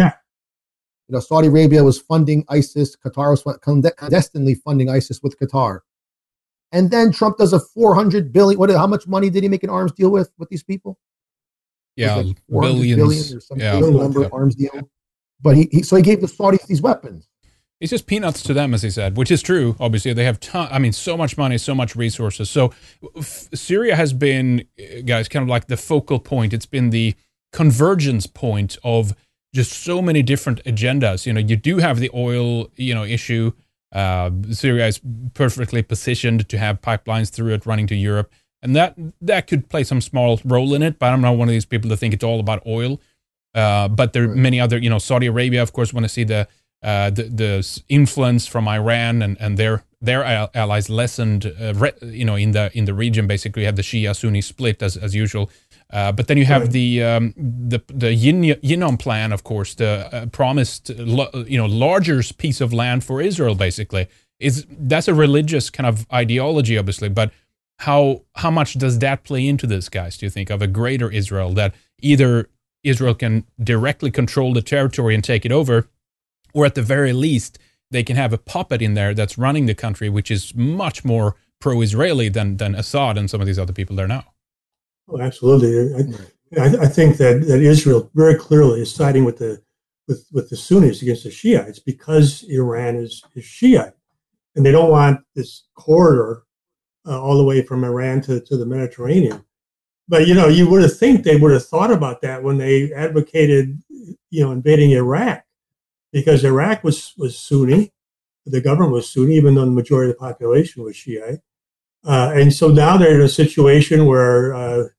Saudi Arabia was funding ISIS. Qatar was clandestinely funding ISIS with Qatar. And then Trump does a $400 billion. How much money did he make an arms deal with these people? Yeah, like billions. Or some number arms deal. But he gave the Saudis these weapons. It's just peanuts to them, as he said, which is true. Obviously, they have so much money, so much resources. So Syria has been, guys, kind of like the focal point. It's been the convergence point of just so many different agendas. You do have the oil, issue. Syria is perfectly positioned to have pipelines through it running to Europe, and that could play some small role in it. But I'm not one of these people that think it's all about oil. But there are many other, Saudi Arabia, of course, want to see the influence from Iran and their their allies lessened, in the region. Basically, you have the Shia-Sunni split as usual. But then you have the Yinon plan, of course, the promised larger piece of land for Israel. Basically, that's a religious kind of ideology, obviously. But how much does that play into this, guys? Do you think of a greater Israel, that either Israel can directly control the territory and take it over, or at the very least they can have a puppet in there that's running the country, which is much more pro-Israeli than Assad and some of these other people there now? Oh, absolutely. I think that Israel very clearly is siding with the Sunnis against the Shiites because Iran is Shiite, and they don't want this corridor all the way from Iran to the Mediterranean. But you would have think they would have thought about that when they advocated invading Iraq, because Iraq was Sunni, the government was Sunni, even though the majority of the population was Shiite. And so now they're in a situation where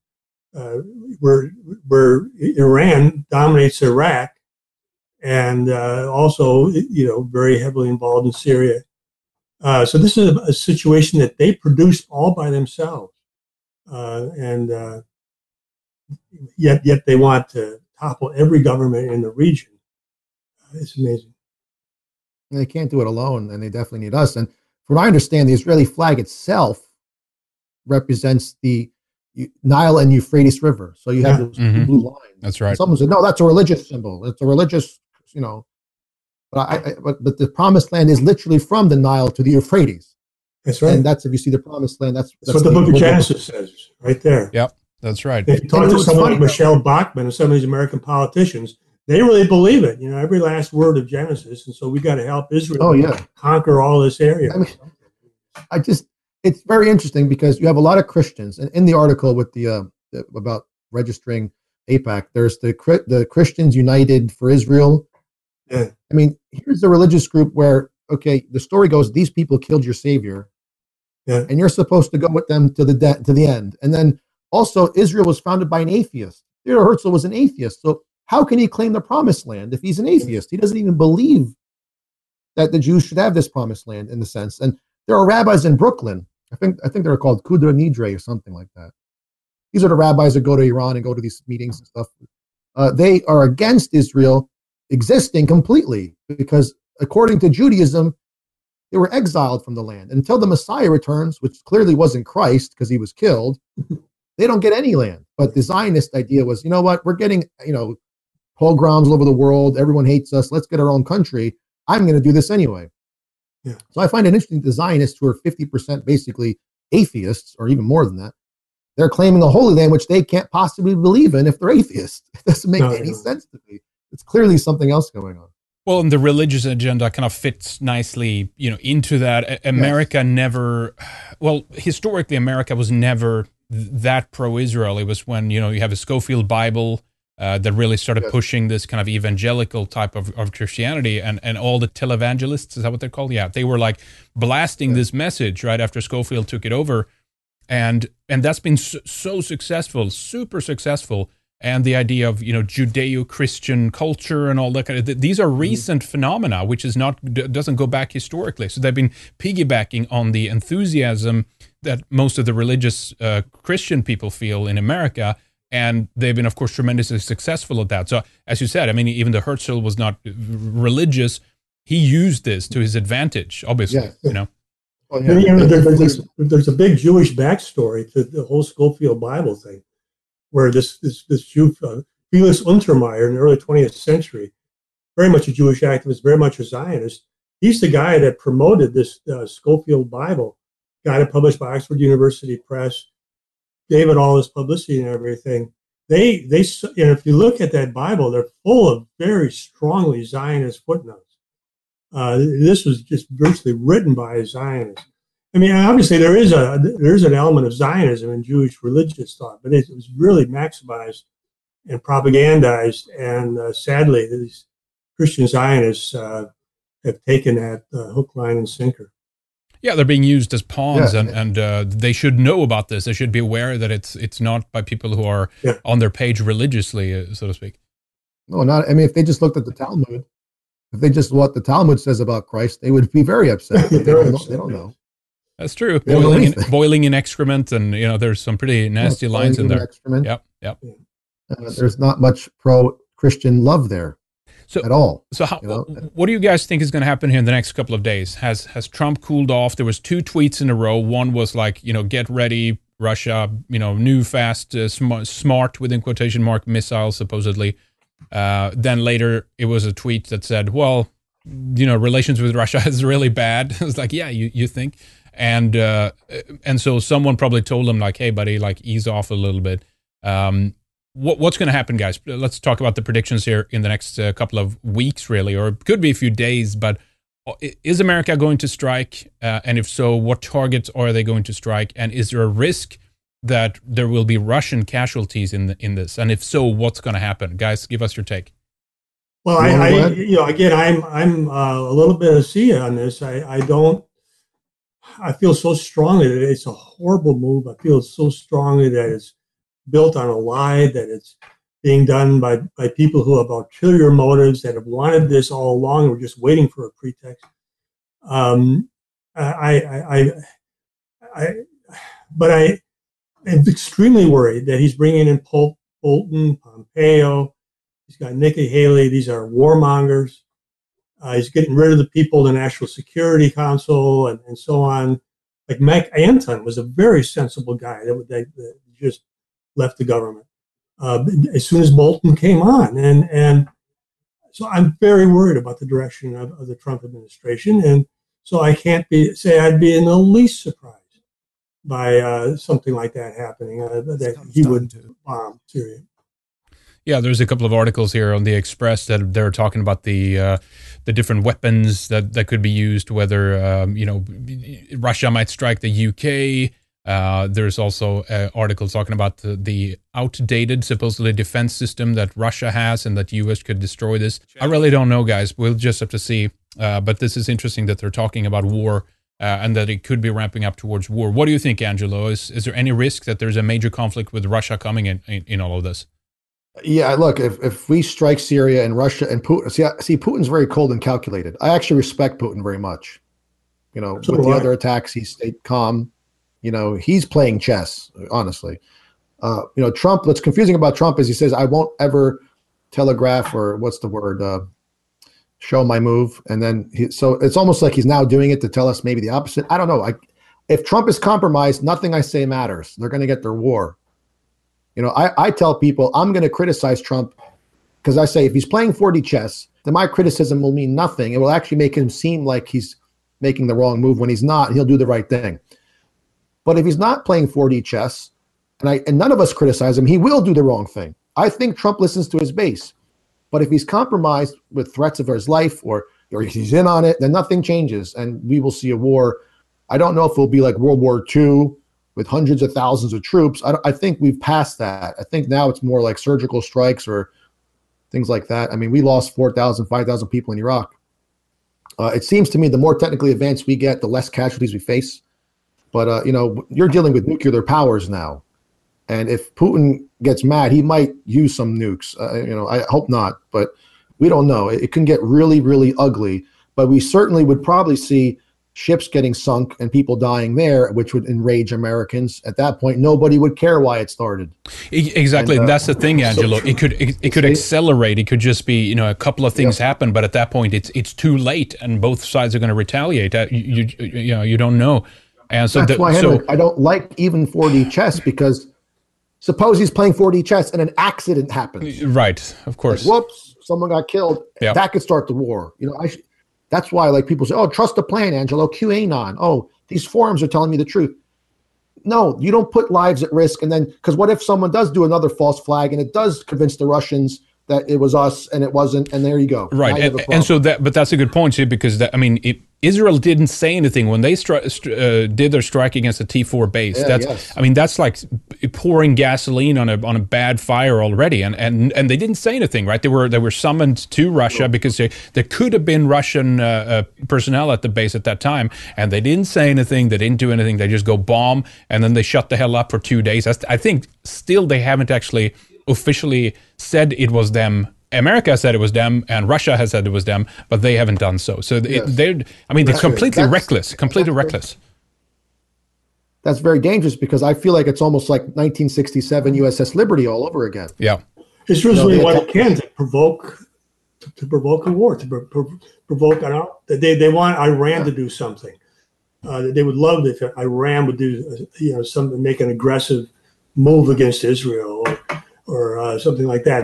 Iran dominates Iraq, and also very heavily involved in Syria. So this is a situation that they produced all by themselves, and yet they want to topple every government in the region. It's amazing. They can't do it alone, and they definitely need us. And from what I understand, the Israeli flag itself represents the Nile and Euphrates River. So you have those blue lines. That's right. And someone said, no, that's a religious symbol. It's a religious, But the promised land is literally from the Nile to the Euphrates. That's right. And that's, if you see the promised land, that's what the book of Genesis says right there. Yep, that's right. If you talk to someone like Michelle Bachmann and some of these American politicians, they really believe it. Every last word of Genesis. And so we got to help Israel conquer all this area. It's very interesting because you have a lot of Christians, and in the article with the about registering AIPAC, there's the Christians United for Israel. Yeah. I mean, here's the religious group where, okay, the story goes, these people killed your savior, and you're supposed to go with them to the end. And then also, Israel was founded by an atheist. Theodor Herzl was an atheist. So how can he claim the promised land if he's an atheist? He doesn't even believe that the Jews should have this promised land in the sense. And there are rabbis in Brooklyn. I think they're called Kudra Nidre or something like that. These are the rabbis that go to Iran and go to these meetings and stuff. They are against Israel existing completely because, according to Judaism, they were exiled from the land until the Messiah returns, which clearly wasn't Christ because he was killed. They don't get any land. But the Zionist idea was, you know what? We're getting pogroms all over the world. Everyone hates us. Let's get our own country. I'm going to do this anyway. Yeah. So I find it interesting, the Zionists, who are 50% basically atheists, or even more than that, they're claiming a holy land which they can't possibly believe in if they're atheists. It doesn't make any sense to me. It's clearly something else going on. Well, and the religious agenda kind of fits nicely, into that. America never, historically, America was never that pro-Israel. It was when, you have a Scofield Bible that really started pushing this kind of evangelical type of Christianity, and all the televangelists, is that what they're called? Yeah, they were like blasting this message right after Scofield took it over, and that's been so successful, super successful. And the idea of Judeo-Christian culture and all that kind of these are recent phenomena, which is doesn't go back historically. So they've been piggybacking on the enthusiasm that most of the religious Christian people feel in America. And they've been, of course, tremendously successful at that. So, as you said, I mean, even though Herzl was not religious, he used this to his advantage, obviously, Well, there's a big Jewish backstory to the whole Scofield Bible thing, where this Jew, Felix Untermeyer, in the early 20th century, very much a Jewish activist, very much a Zionist. He's the guy that promoted this Scofield Bible, got it published by Oxford University Press, gave it all this publicity and everything. They if you look at that Bible, they're full of very strongly Zionist footnotes. This was just virtually written by a Zionist. I mean, obviously there is an element of Zionism in Jewish religious thought, but it was really maximized and propagandized. And sadly, these Christian Zionists have taken that hook, line, and sinker. Yeah, they're being used as pawns, and they should know about this. They should be aware that it's not by people who are on their page religiously, so to speak. No, not. I mean, if they just looked at the Talmud, If they just what the Talmud says about Christ, they would be very upset. But they don't know. That's true. Boiling in excrement, and there's some pretty nasty lines in there. Excrement. Yep. There's not much pro-Christian love there at all. So, what do you guys think is going to happen here in the next couple of days? Has Trump cooled off? There was 2 tweets in a row. One was like, get ready, Russia. New, fast, smart within quotation mark missiles, supposedly. Then later, it was a tweet that said, well, relations with Russia is really bad. It's like, yeah, you think. And so someone probably told him, like, hey, buddy, like, ease off a little bit. What's going to happen, guys? Let's talk about the predictions here in the next couple of weeks, really, or it could be a few days. But is America going to strike? And if so, what targets are they going to strike? And is there a risk that there will be Russian casualties in this? And if so, what's going to happen? Guys, give us your take. Well, again, I'm a little bit of Sia on this. I feel so strongly that it's a horrible move. I feel so strongly that it's built on a lie, that it's being done by people who have ulterior motives, that have wanted this all along. We're just waiting for a pretext. But I am extremely worried that he's bringing in Bolton, Pompeo. He's got Nikki Haley. These are warmongers. He's getting rid of the people in the National Security Council and so on. Like Mike Anton was a very sensible guy that just left the government as soon as Bolton came on. And so I'm very worried about the direction of the Trump administration. And so I can't say I'd be in the least surprised by something like that happening, that he would bomb Syria. Yeah, there's a couple of articles here on the Express that they're talking about the different weapons that could be used, whether Russia might strike the UK. There's also articles talking about the outdated, supposedly defense system that Russia has and that US could destroy this. I really don't know, guys. We'll just have to see. But this is interesting that they're talking about war and that it could be ramping up towards war. What do you think, Angelo? Is there any risk that there's a major conflict with Russia coming in all of this? Yeah, look, if we strike Syria and Russia and Putin, see, Putin's very cold and calculated. I actually respect Putin very much. With the other attacks, he stayed calm. He's playing chess, honestly. Trump, what's confusing about Trump is he says, I won't ever telegraph, or what's the word, show my move. And then, so it's almost like he's now doing it to tell us maybe the opposite. I don't know. If Trump is compromised, nothing I say matters. They're going to get their war. I tell people I'm going to criticize Trump because I say if he's playing 4D chess, then my criticism will mean nothing. It will actually make him seem like he's making the wrong move when he's not. He'll do the right thing. But if he's not playing 4D chess, and none of us criticize him, he will do the wrong thing. I think Trump listens to his base. But if he's compromised with threats of his life or he's in on it, then nothing changes, and we will see a war. I don't know if it'll be like World War II with hundreds of thousands of troops. I think we've passed that. I think now it's more like surgical strikes or things like that. I mean, we lost 4,000, 5,000 people in Iraq. It seems to me the more technically advanced we get, the less casualties we face. But, you're dealing with nuclear powers now. And if Putin gets mad, he might use some nukes. I hope not, but we don't know. It can get really, really ugly. But we certainly would probably see ships getting sunk and people dying there, which would enrage Americans. At that point, nobody would care why it started. Exactly, and that's the thing, Angelo. It could accelerate. It could just be a couple of things happen, but at that point, it's too late, and both sides are going to retaliate. You don't know, and so that's why I don't like even 4D chess, because suppose he's playing 4D chess and an accident happens. Right, of course. Like, whoops, someone got killed. Yep. That could start the war. That's why, people say, "Oh, trust the plan, Angelo. QAnon. Oh, these forums are telling me the truth." No, you don't put lives at risk. And then, because what if someone does do another false flag and it does convince the Russians that it was us and it wasn't, and there you go. Right, and so but that's a good point too, because Israel didn't say anything when they did their strike against the T4 base. That's like pouring gasoline on a bad fire already, and they didn't say anything, right? They were summoned to Russia because there could have been Russian personnel at the base at that time, and they didn't say anything. They didn't do anything. They just go bomb, and then they shut the hell up for 2 days. I think still they haven't actually officially said it was them America said it was them, and Russia has said it was them, but they haven't done so. So they're completely reckless, reckless. That's very dangerous because I feel like it's almost like 1967 USS Liberty all over again. Yeah. Israel's doing what it can to provoke a war, provoke. They want Iran to do something. They would love if Iran would do something, make an aggressive move against Israel or something like that.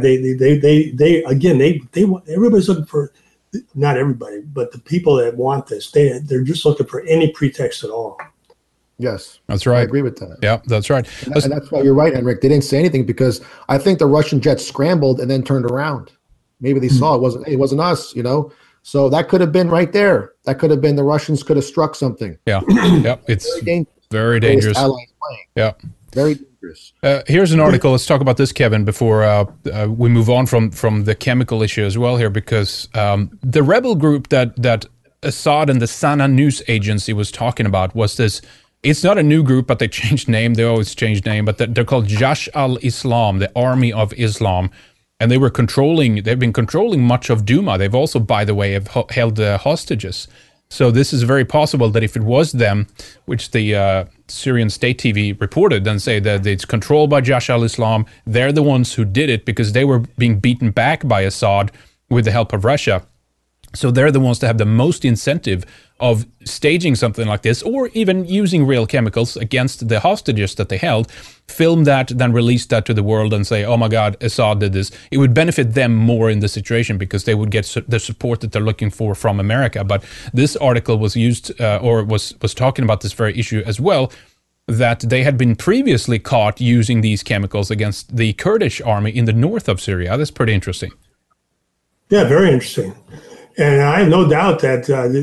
They want, everybody's looking for, not everybody, but the people that want this, they're just looking for any pretext at all. Yes, that's right. I agree with that. Yeah, that's right. And that's why you're right, Henrik. They didn't say anything because I think the Russian jets scrambled and then turned around. Maybe they saw it wasn't us, So that could have been right there. That could have been the Russians could have struck something. Yeah, yeah. It's very dangerous. Yeah, very dangerous. Here's an article. Let's talk about this, Kevin, before we move on from the chemical issue as well here, because the rebel group that Assad and the Sana news agency was talking about was this. It's not a new group, but they changed name. They always change name, but they're called Jaish al-Islam, the Army of Islam. And they've been controlling much of Duma. They've also, by the way, have held hostages. So this is very possible that if it was them, which the Syrian state TV reported, then say that it's controlled by Jaish al-Islam. They're the ones who did it because they were being beaten back by Assad with the help of Russia. So they're the ones that have the most incentive of staging something like this, or even using real chemicals against the hostages that they held, film that, then release that to the world and say, oh my God, Assad did this. It would benefit them more in the situation because they would get the support that they're looking for from America. But this article was used, was talking about this very issue as well, that they had been previously caught using these chemicals against the Kurdish army in the north of Syria. That's pretty interesting. Yeah, very interesting. And I have no doubt that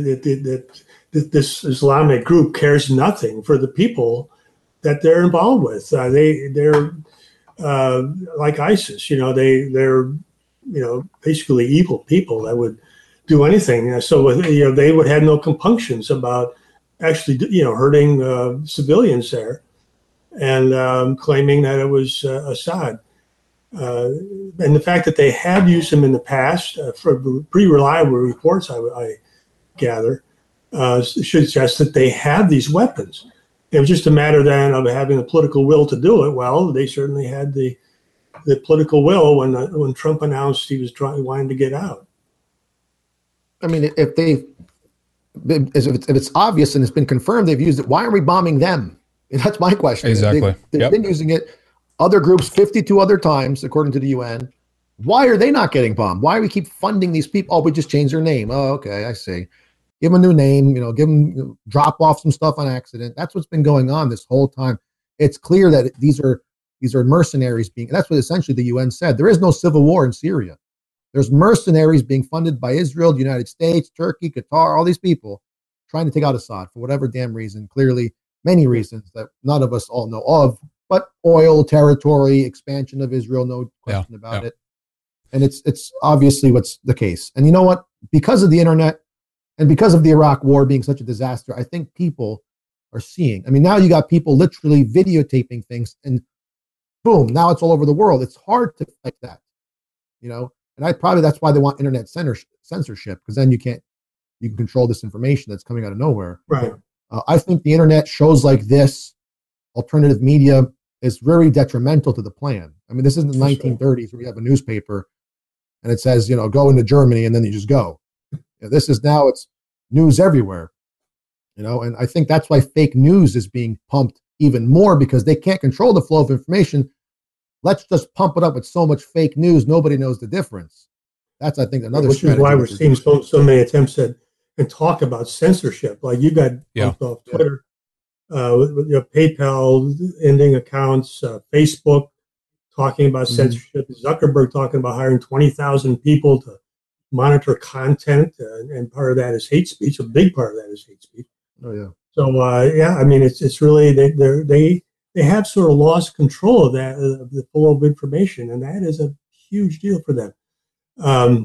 this Islamic group cares nothing for the people that they're involved with. They're like ISIS, they're basically evil people that would do anything. So they would have no compunctions about actually hurting civilians there and claiming that it was Assad. And the fact that they have used them in the past, for pretty reliable reports, I gather, should suggest that they have these weapons. It was just a matter then of having the political will to do it. Well, they certainly had the political will when Trump announced he was wanting to get out. I mean, if it's obvious and it's been confirmed they've used it, why are we bombing them? That's my question. Exactly. They've been using it. Other groups 52 other times, according to the UN. Why are they not getting bombed? Why do we keep funding these people? Oh, we just changed their name. Oh, okay, I see. Give them a new name, give them, drop off some stuff on accident. That's what's been going on this whole time. It's clear that these are mercenaries that's what essentially the UN said. There is no civil war in Syria. There's mercenaries being funded by Israel, the United States, Turkey, Qatar, all these people trying to take out Assad for whatever damn reason. Clearly, many reasons that none of us all know of. But oil, territory, expansion of Israel, no question about it. And it's obviously what's the case. And you know what? Because of the internet and because of the Iraq war being such a disaster, I think people are seeing. I mean, now you got people literally videotaping things and boom, now it's all over the world. It's hard to fight that, and that's why they want internet censorship, because then you can control this information that's coming out of nowhere. Right. I think the internet, shows like this, alternative media, is very detrimental to the plan. I mean, this isn't the 1930s where you have a newspaper and it says, go into Germany and then you just go. This is now, it's news everywhere, and I think that's why fake news is being pumped even more, because they can't control the flow of information. Let's just pump it up with so much fake news, nobody knows the difference. That's, I think, another strategy. Which is why we're seeing so many attempts at and talk about censorship. Like you got bumped off Twitter. With PayPal ending accounts, Facebook talking about censorship, Zuckerberg talking about hiring 20,000 people to monitor content, and part of that is hate speech. A big part of that is hate speech. Oh yeah. So I mean, it's really they have sort of lost control of that, of the flow of information, and that is a huge deal for them. And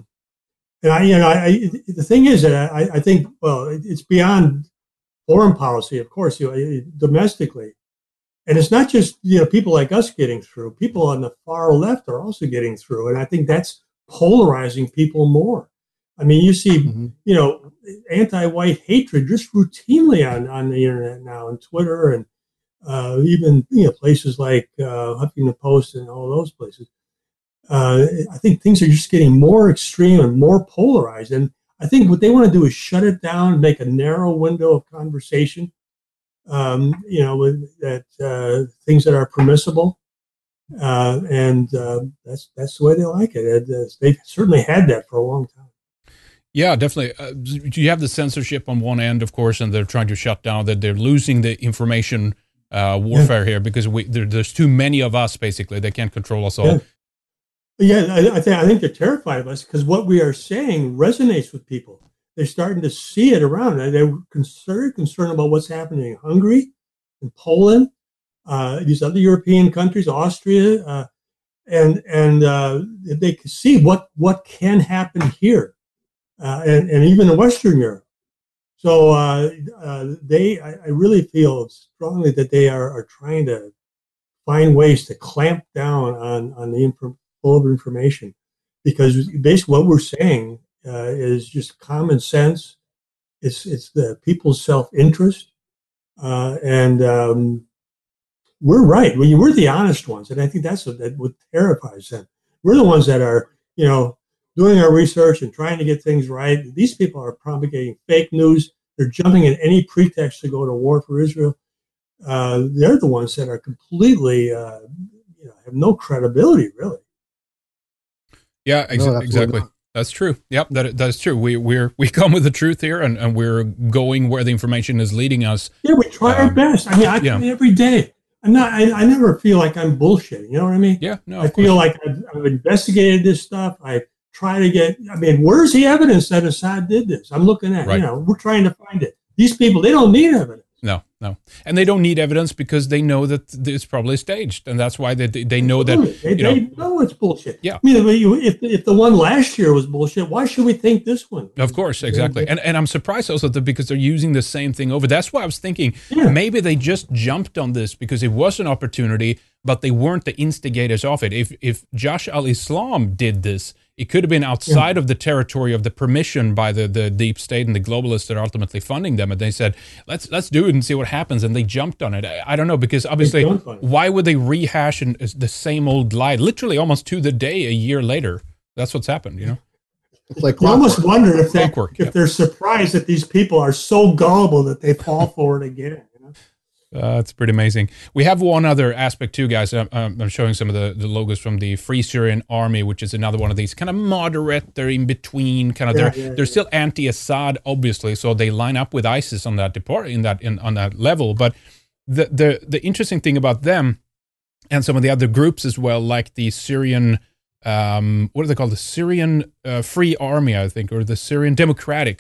the thing is that I think, well, it's beyond foreign policy, of course, domestically. And it's not just, people like us getting through. People on the far left are also getting through. And I think that's polarizing people more. I mean, you see, you know, anti-white hatred just routinely on the internet now, and Twitter, and even, you know, places like Huffington Post and all those places. I think things are just getting more extreme and more polarized. And I think what they want to do is shut it down and make a narrow window of conversation, you know, that things that are permissible. And that's the way they like it. They've certainly had that for a long time. Yeah, definitely. You have the censorship on one end, of course, and they're trying to shut down that. They're losing the information warfare here because there's too many of us, basically. They can't control us all. I think they're terrified of us because what we are saying resonates with people. They're starting to see it around. They're very concerned about what's happening in Hungary, in Poland, these other European countries, Austria, and they can see what can happen here, and even in Western Europe. So I really feel strongly that they are trying to find ways to clamp down on the flow of information, because basically what we're saying is just common sense. It's the people's self-interest, and we're right. We're the honest ones, and I think that's what terrifies them. We're the ones that are, you know, doing our research and trying to get things right. These people are propagating fake news. They're jumping at any pretext to go to war for Israel. They're the ones that are completely, you know, have no credibility, really. Yeah, exactly. That's true. Yep, that's true. We come with the truth here, and we're going where the information is leading us. Yeah, we try our best. I mean, I come every day. I never feel like I'm bullshitting. You know what I mean? Yeah, no. I feel like I've investigated this stuff. I try to get. I mean, where's the evidence that Assad did this? I'm looking at. You know, we're trying to find it. These people, they don't need evidence. No. And they don't need evidence because they know that it's probably staged. And that's why they know that, they know it's bullshit. Yeah. I mean, if the one last year was bullshit, why should we think this one? Of course, exactly. And I'm surprised also that because they're using the same thing over. That's why I was thinking maybe they just jumped on this because it was an opportunity, but they weren't the instigators of it. If Josh al-Islam did this, it could have been outside of the territory of the permission by the deep state and the globalists that are ultimately funding them. And they said, let's do it and see what happens. And they jumped on it. I don't know, because obviously, why would they rehash the same old lie, literally almost to the day a year later? That's what's happened, you know? It's like you almost wonder if they're surprised that these people are so gullible that they fall for it again. It's pretty amazing. We have one other aspect too, guys. I'm showing some of the logos from the Free Syrian Army, which is another one of these kind of moderate. They're in between, kind of. They're still anti-Assad, obviously, so they line up with ISIS on that on that level. But the interesting thing about them and some of the other groups as well, like the Syrian, what are they called? The Syrian Free Army, I think, or the Syrian Democratic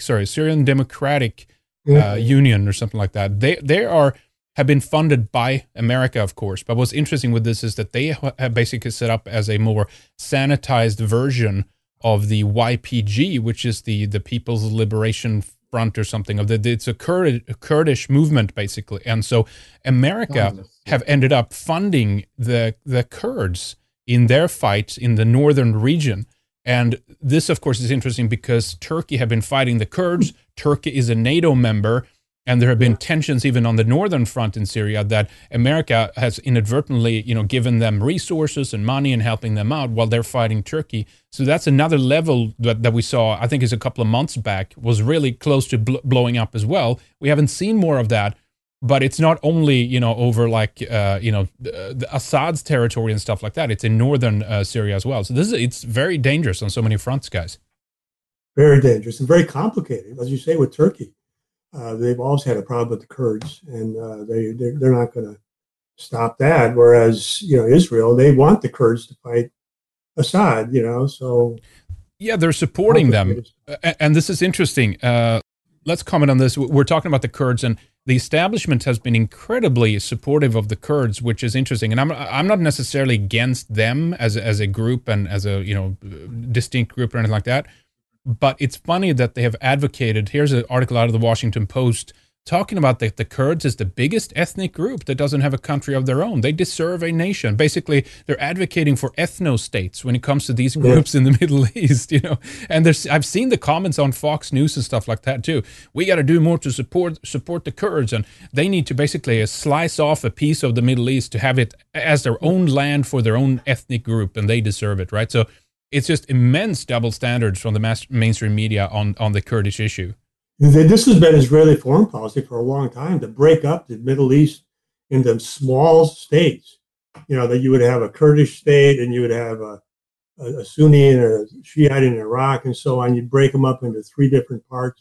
Union or something like that. They have been funded by America, of course. But what's interesting with this is that they have basically set up as a more sanitized version of the YPG, which is the People's Liberation Front or something. It's a Kurdish movement, basically. And so America have ended up funding the Kurds in their fight in the northern region. And this, of course, is interesting because Turkey have been fighting the Kurds. Turkey is a NATO member. And there have been tensions even on the northern front in Syria that America has inadvertently, given them resources and money and helping them out while they're fighting Turkey. So that's another level that we saw, I think is a couple of months back, was really close to blowing up as well. We haven't seen more of that, but it's not only, over Assad's territory and stuff like that. It's in northern Syria as well. So it's very dangerous on so many fronts, guys. Very dangerous and very complicated, as you say, with Turkey. They've always had a problem with the Kurds, and they're not going to stop that. Whereas, Israel, they want the Kurds to fight Assad, so. Yeah, they're supporting them. And this is interesting. Let's comment on this. We're talking about the Kurds, and the establishment has been incredibly supportive of the Kurds, which is interesting. And I'm not necessarily against them as a group and as a, distinct group or anything like that. But it's funny that they have advocated, here's an article out of the Washington Post talking about the Kurds is the biggest ethnic group that doesn't have a country of their own. They deserve a nation. Basically, they're advocating for ethno-states when it comes to these groups in the Middle East, you know. And I've seen the comments on Fox News and stuff like that too. We got to do more to support the Kurds, and they need to basically slice off a piece of the Middle East to have it as their own land for their own ethnic group, and they deserve it, right? So it's just immense double standards from the mainstream media on the Kurdish issue. This has been Israeli foreign policy for a long time, to break up the Middle East into small states. You know, that you would have a Kurdish state and you would have a Sunni and a Shiite in Iraq and so on. You'd break them up into 3 different parts.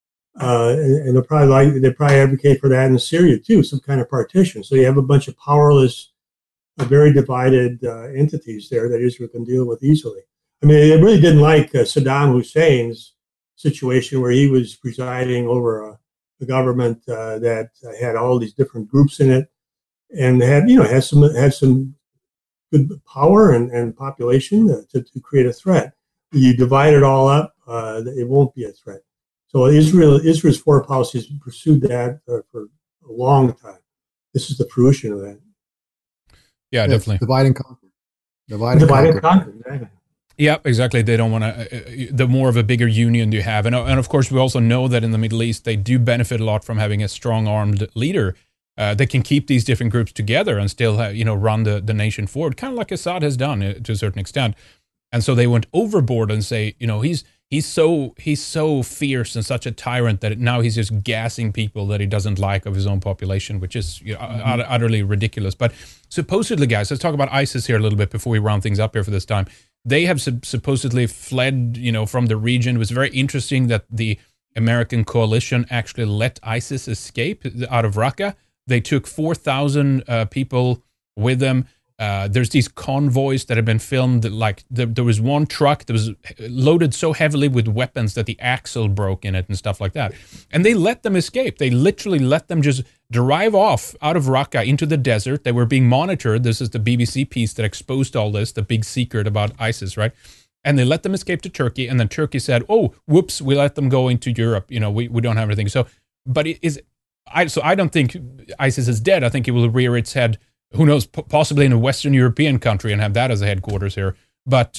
And they probably advocate for that in Syria too, some kind of partition. So you have a bunch of powerless, very divided entities there that Israel can deal with easily. I mean, they really didn't like Saddam Hussein's situation where he was presiding over a government that had all these different groups in it, and had some good power and population to create a threat. You divide it all up, it won't be a threat. So Israel's foreign policy has pursued that for a long time. This is the fruition of that. Yeah, definitely. Divide and conquer. Divide and conquer. Exactly. Yeah, exactly. They don't want to, the more of a bigger union you have. And of course, we also know that in the Middle East, they do benefit a lot from having a strong-armed leader that can keep these different groups together and still, run the nation forward, kind of like Assad has done to a certain extent. And so they went overboard and say, he's so fierce and such a tyrant that now he's just gassing people that he doesn't like of his own population, which is utterly ridiculous. But supposedly, guys, let's talk about ISIS here a little bit before we round things up here for this time. They have supposedly fled, from the region. It was very interesting that the American coalition actually let ISIS escape out of Raqqa. They took 4,000 people with them. There's these convoys that have been filmed. Like there was one truck that was loaded so heavily with weapons that the axle broke in it and stuff like that. And they let them escape. They literally let them just drive off out of Raqqa into the desert. They were being monitored. This is the BBC piece that exposed all this, the big secret about ISIS, right? And they let them escape to Turkey. And then Turkey said, "Oh, whoops, we let them go into Europe. We don't have anything." So, but I don't think ISIS is dead. I think it will rear its head. Who knows, possibly in a Western European country and have that as a headquarters here. But,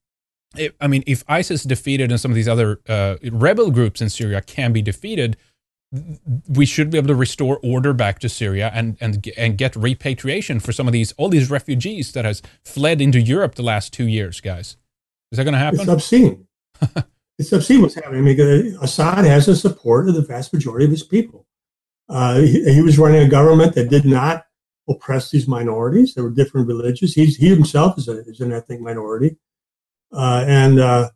if ISIS defeated and some of these other rebel groups in Syria can be defeated, we should be able to restore order back to Syria and get repatriation for all these refugees that has fled into Europe the last 2 years, guys. Is that going to happen? It's obscene. It's obscene what's happening. Because Assad has the support of the vast majority of his people. He was running a government that did not oppress these minorities. There were different religions. He himself is an ethnic minority, but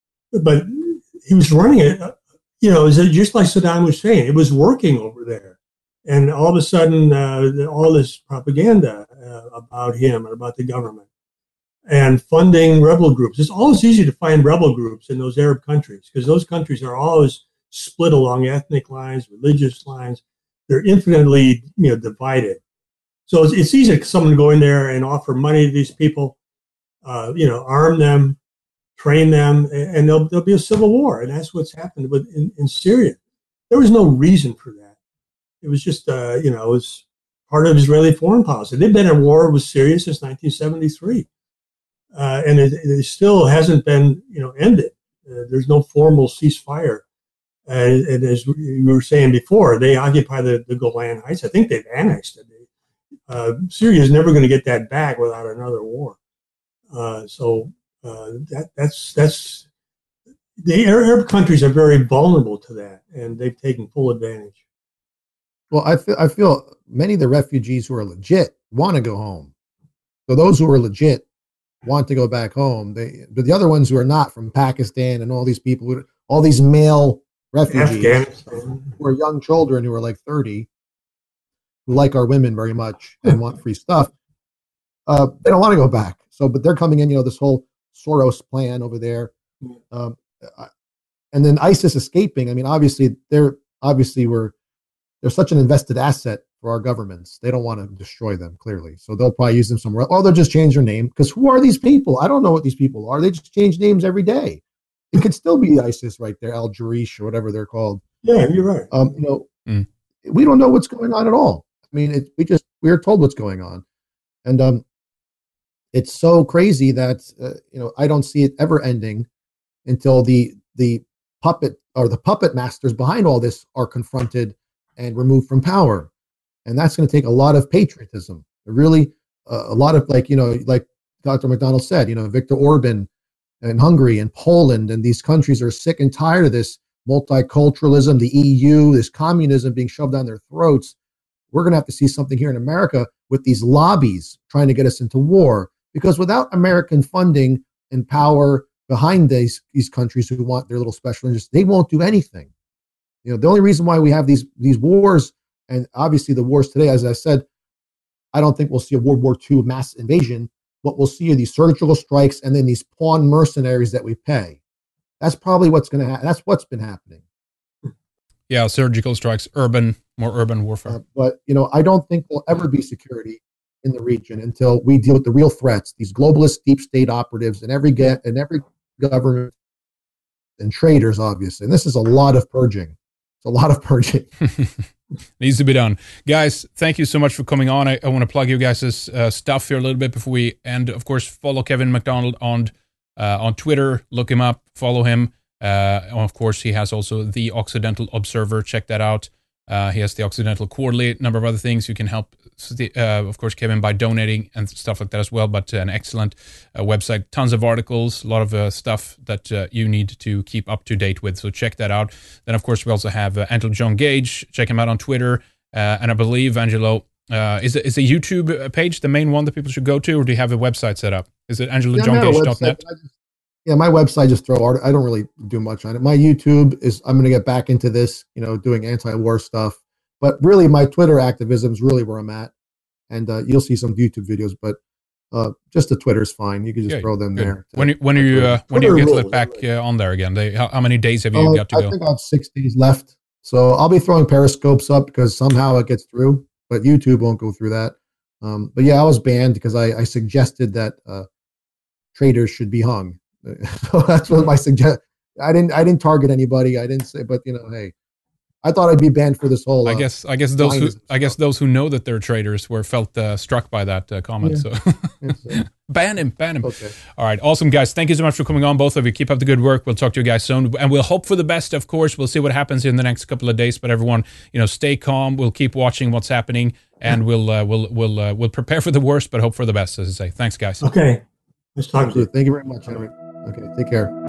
he was running it. Just like Saddam Hussein, it was working over there, and all of a sudden, all this propaganda about him and about the government and funding rebel groups. It's always easy to find rebel groups in those Arab countries because those countries are always split along ethnic lines, religious lines. They're infinitely, divided. So it's easy for someone to go in there and offer money to these people, arm them, train them, and there'll be a civil war. And that's what's happened in Syria. There was no reason for that. It was just, it was part of Israeli foreign policy. They've been at war with Syria since 1973. And it still hasn't been, ended. There's no formal ceasefire. And as we were saying before, they occupy the Golan Heights. I think they've annexed it. Syria is never going to get that back without another war. That's the Arab countries are very vulnerable to that, and they've taken full advantage. Well, I feel many of the refugees who are legit want to go home. So those who are legit want to go back home. But the other ones who are not, from Pakistan and all these people, all these male refugees who are young children who are like 30. Who like our women very much and want free stuff, they don't want to go back. So, but they're coming in, this whole Soros plan over there, and then ISIS escaping. I mean, obviously they're such an invested asset for our governments. They don't want to destroy them, clearly. So they'll probably use them somewhere else. Or they'll just change their name, because who are these people? I don't know what these people are. They just change names every day. It could still be ISIS right there, Al Jarish or whatever they're called. Yeah, you're right. we don't know what's going on at all. I mean, we are told what's going on, and it's so crazy that I don't see it ever ending until the puppet masters behind all this are confronted and removed from power, and that's going to take a lot of patriotism. Really, a lot of like Dr. McDonald said, Viktor Orban in Hungary and Poland and these countries are sick and tired of this multiculturalism, the EU, this communism being shoved down their throats. We're going to have to see something here in America with these lobbies trying to get us into war, because without American funding and power behind these countries who want their little special interests, they won't do anything. The only reason why we have these wars, and obviously the wars today, as I said, I don't think we'll see a World War II mass invasion. What we'll see are these surgical strikes and then these pawn mercenaries that we pay. That's probably what's going to happen. That's what's been happening. Yeah, surgical strikes, more urban warfare. But I don't think there'll ever be security in the region until we deal with the real threats, these globalist deep state operatives in every government and traitors, obviously. And this is a lot of purging. It's a lot of purging. Needs to be done. Guys, thank you so much for coming on. I want to plug you guys' stuff here a little bit before we end. Of course, follow Kevin McDonald on Twitter. Look him up. Follow him. Of course, he has also the Occidental Observer. Check that out. He has the Occidental Quarterly, a number of other things. You can help, of course, Kevin by donating and stuff like that as well. But an excellent website, tons of articles, a lot of stuff that you need to keep up to date with. So check that out. Then, of course, we also have Angelo John Gage. Check him out on Twitter. And I believe, Angelo, is a YouTube page the main one that people should go to, or do you have a website set up? Is it angelojohngage.net? Yeah, my website just throw art. I don't really do much on it. My YouTube is, I'm going to get back into this, doing anti-war stuff. But really, my Twitter activism is really where I'm at. And you'll see some YouTube videos, but just the Twitter is fine. You can just throw them there. When do you get let back on there again? How many days have you got to go? I think I have 6 days left. So I'll be throwing Periscopes up because somehow it gets through, but YouTube won't go through that. But yeah, I was banned because I suggested that traitors should be hung. So that's what my suggest. I didn't target anybody. I didn't say, but hey, I thought I'd be banned for this whole. I guess those who know that they're traitors were felt struck by that comment. Yeah. So ban him. Okay. All right, awesome guys. Thank you so much for coming on, both of you. Keep up the good work. We'll talk to you guys soon, and we'll hope for the best. Of course, we'll see what happens in the next couple of days. But everyone, stay calm. We'll keep watching what's happening, and we'll prepare for the worst, but hope for the best. As I say, thanks, guys. Okay. Let's talk to you. Thank you very much, Henry. Okay, take care.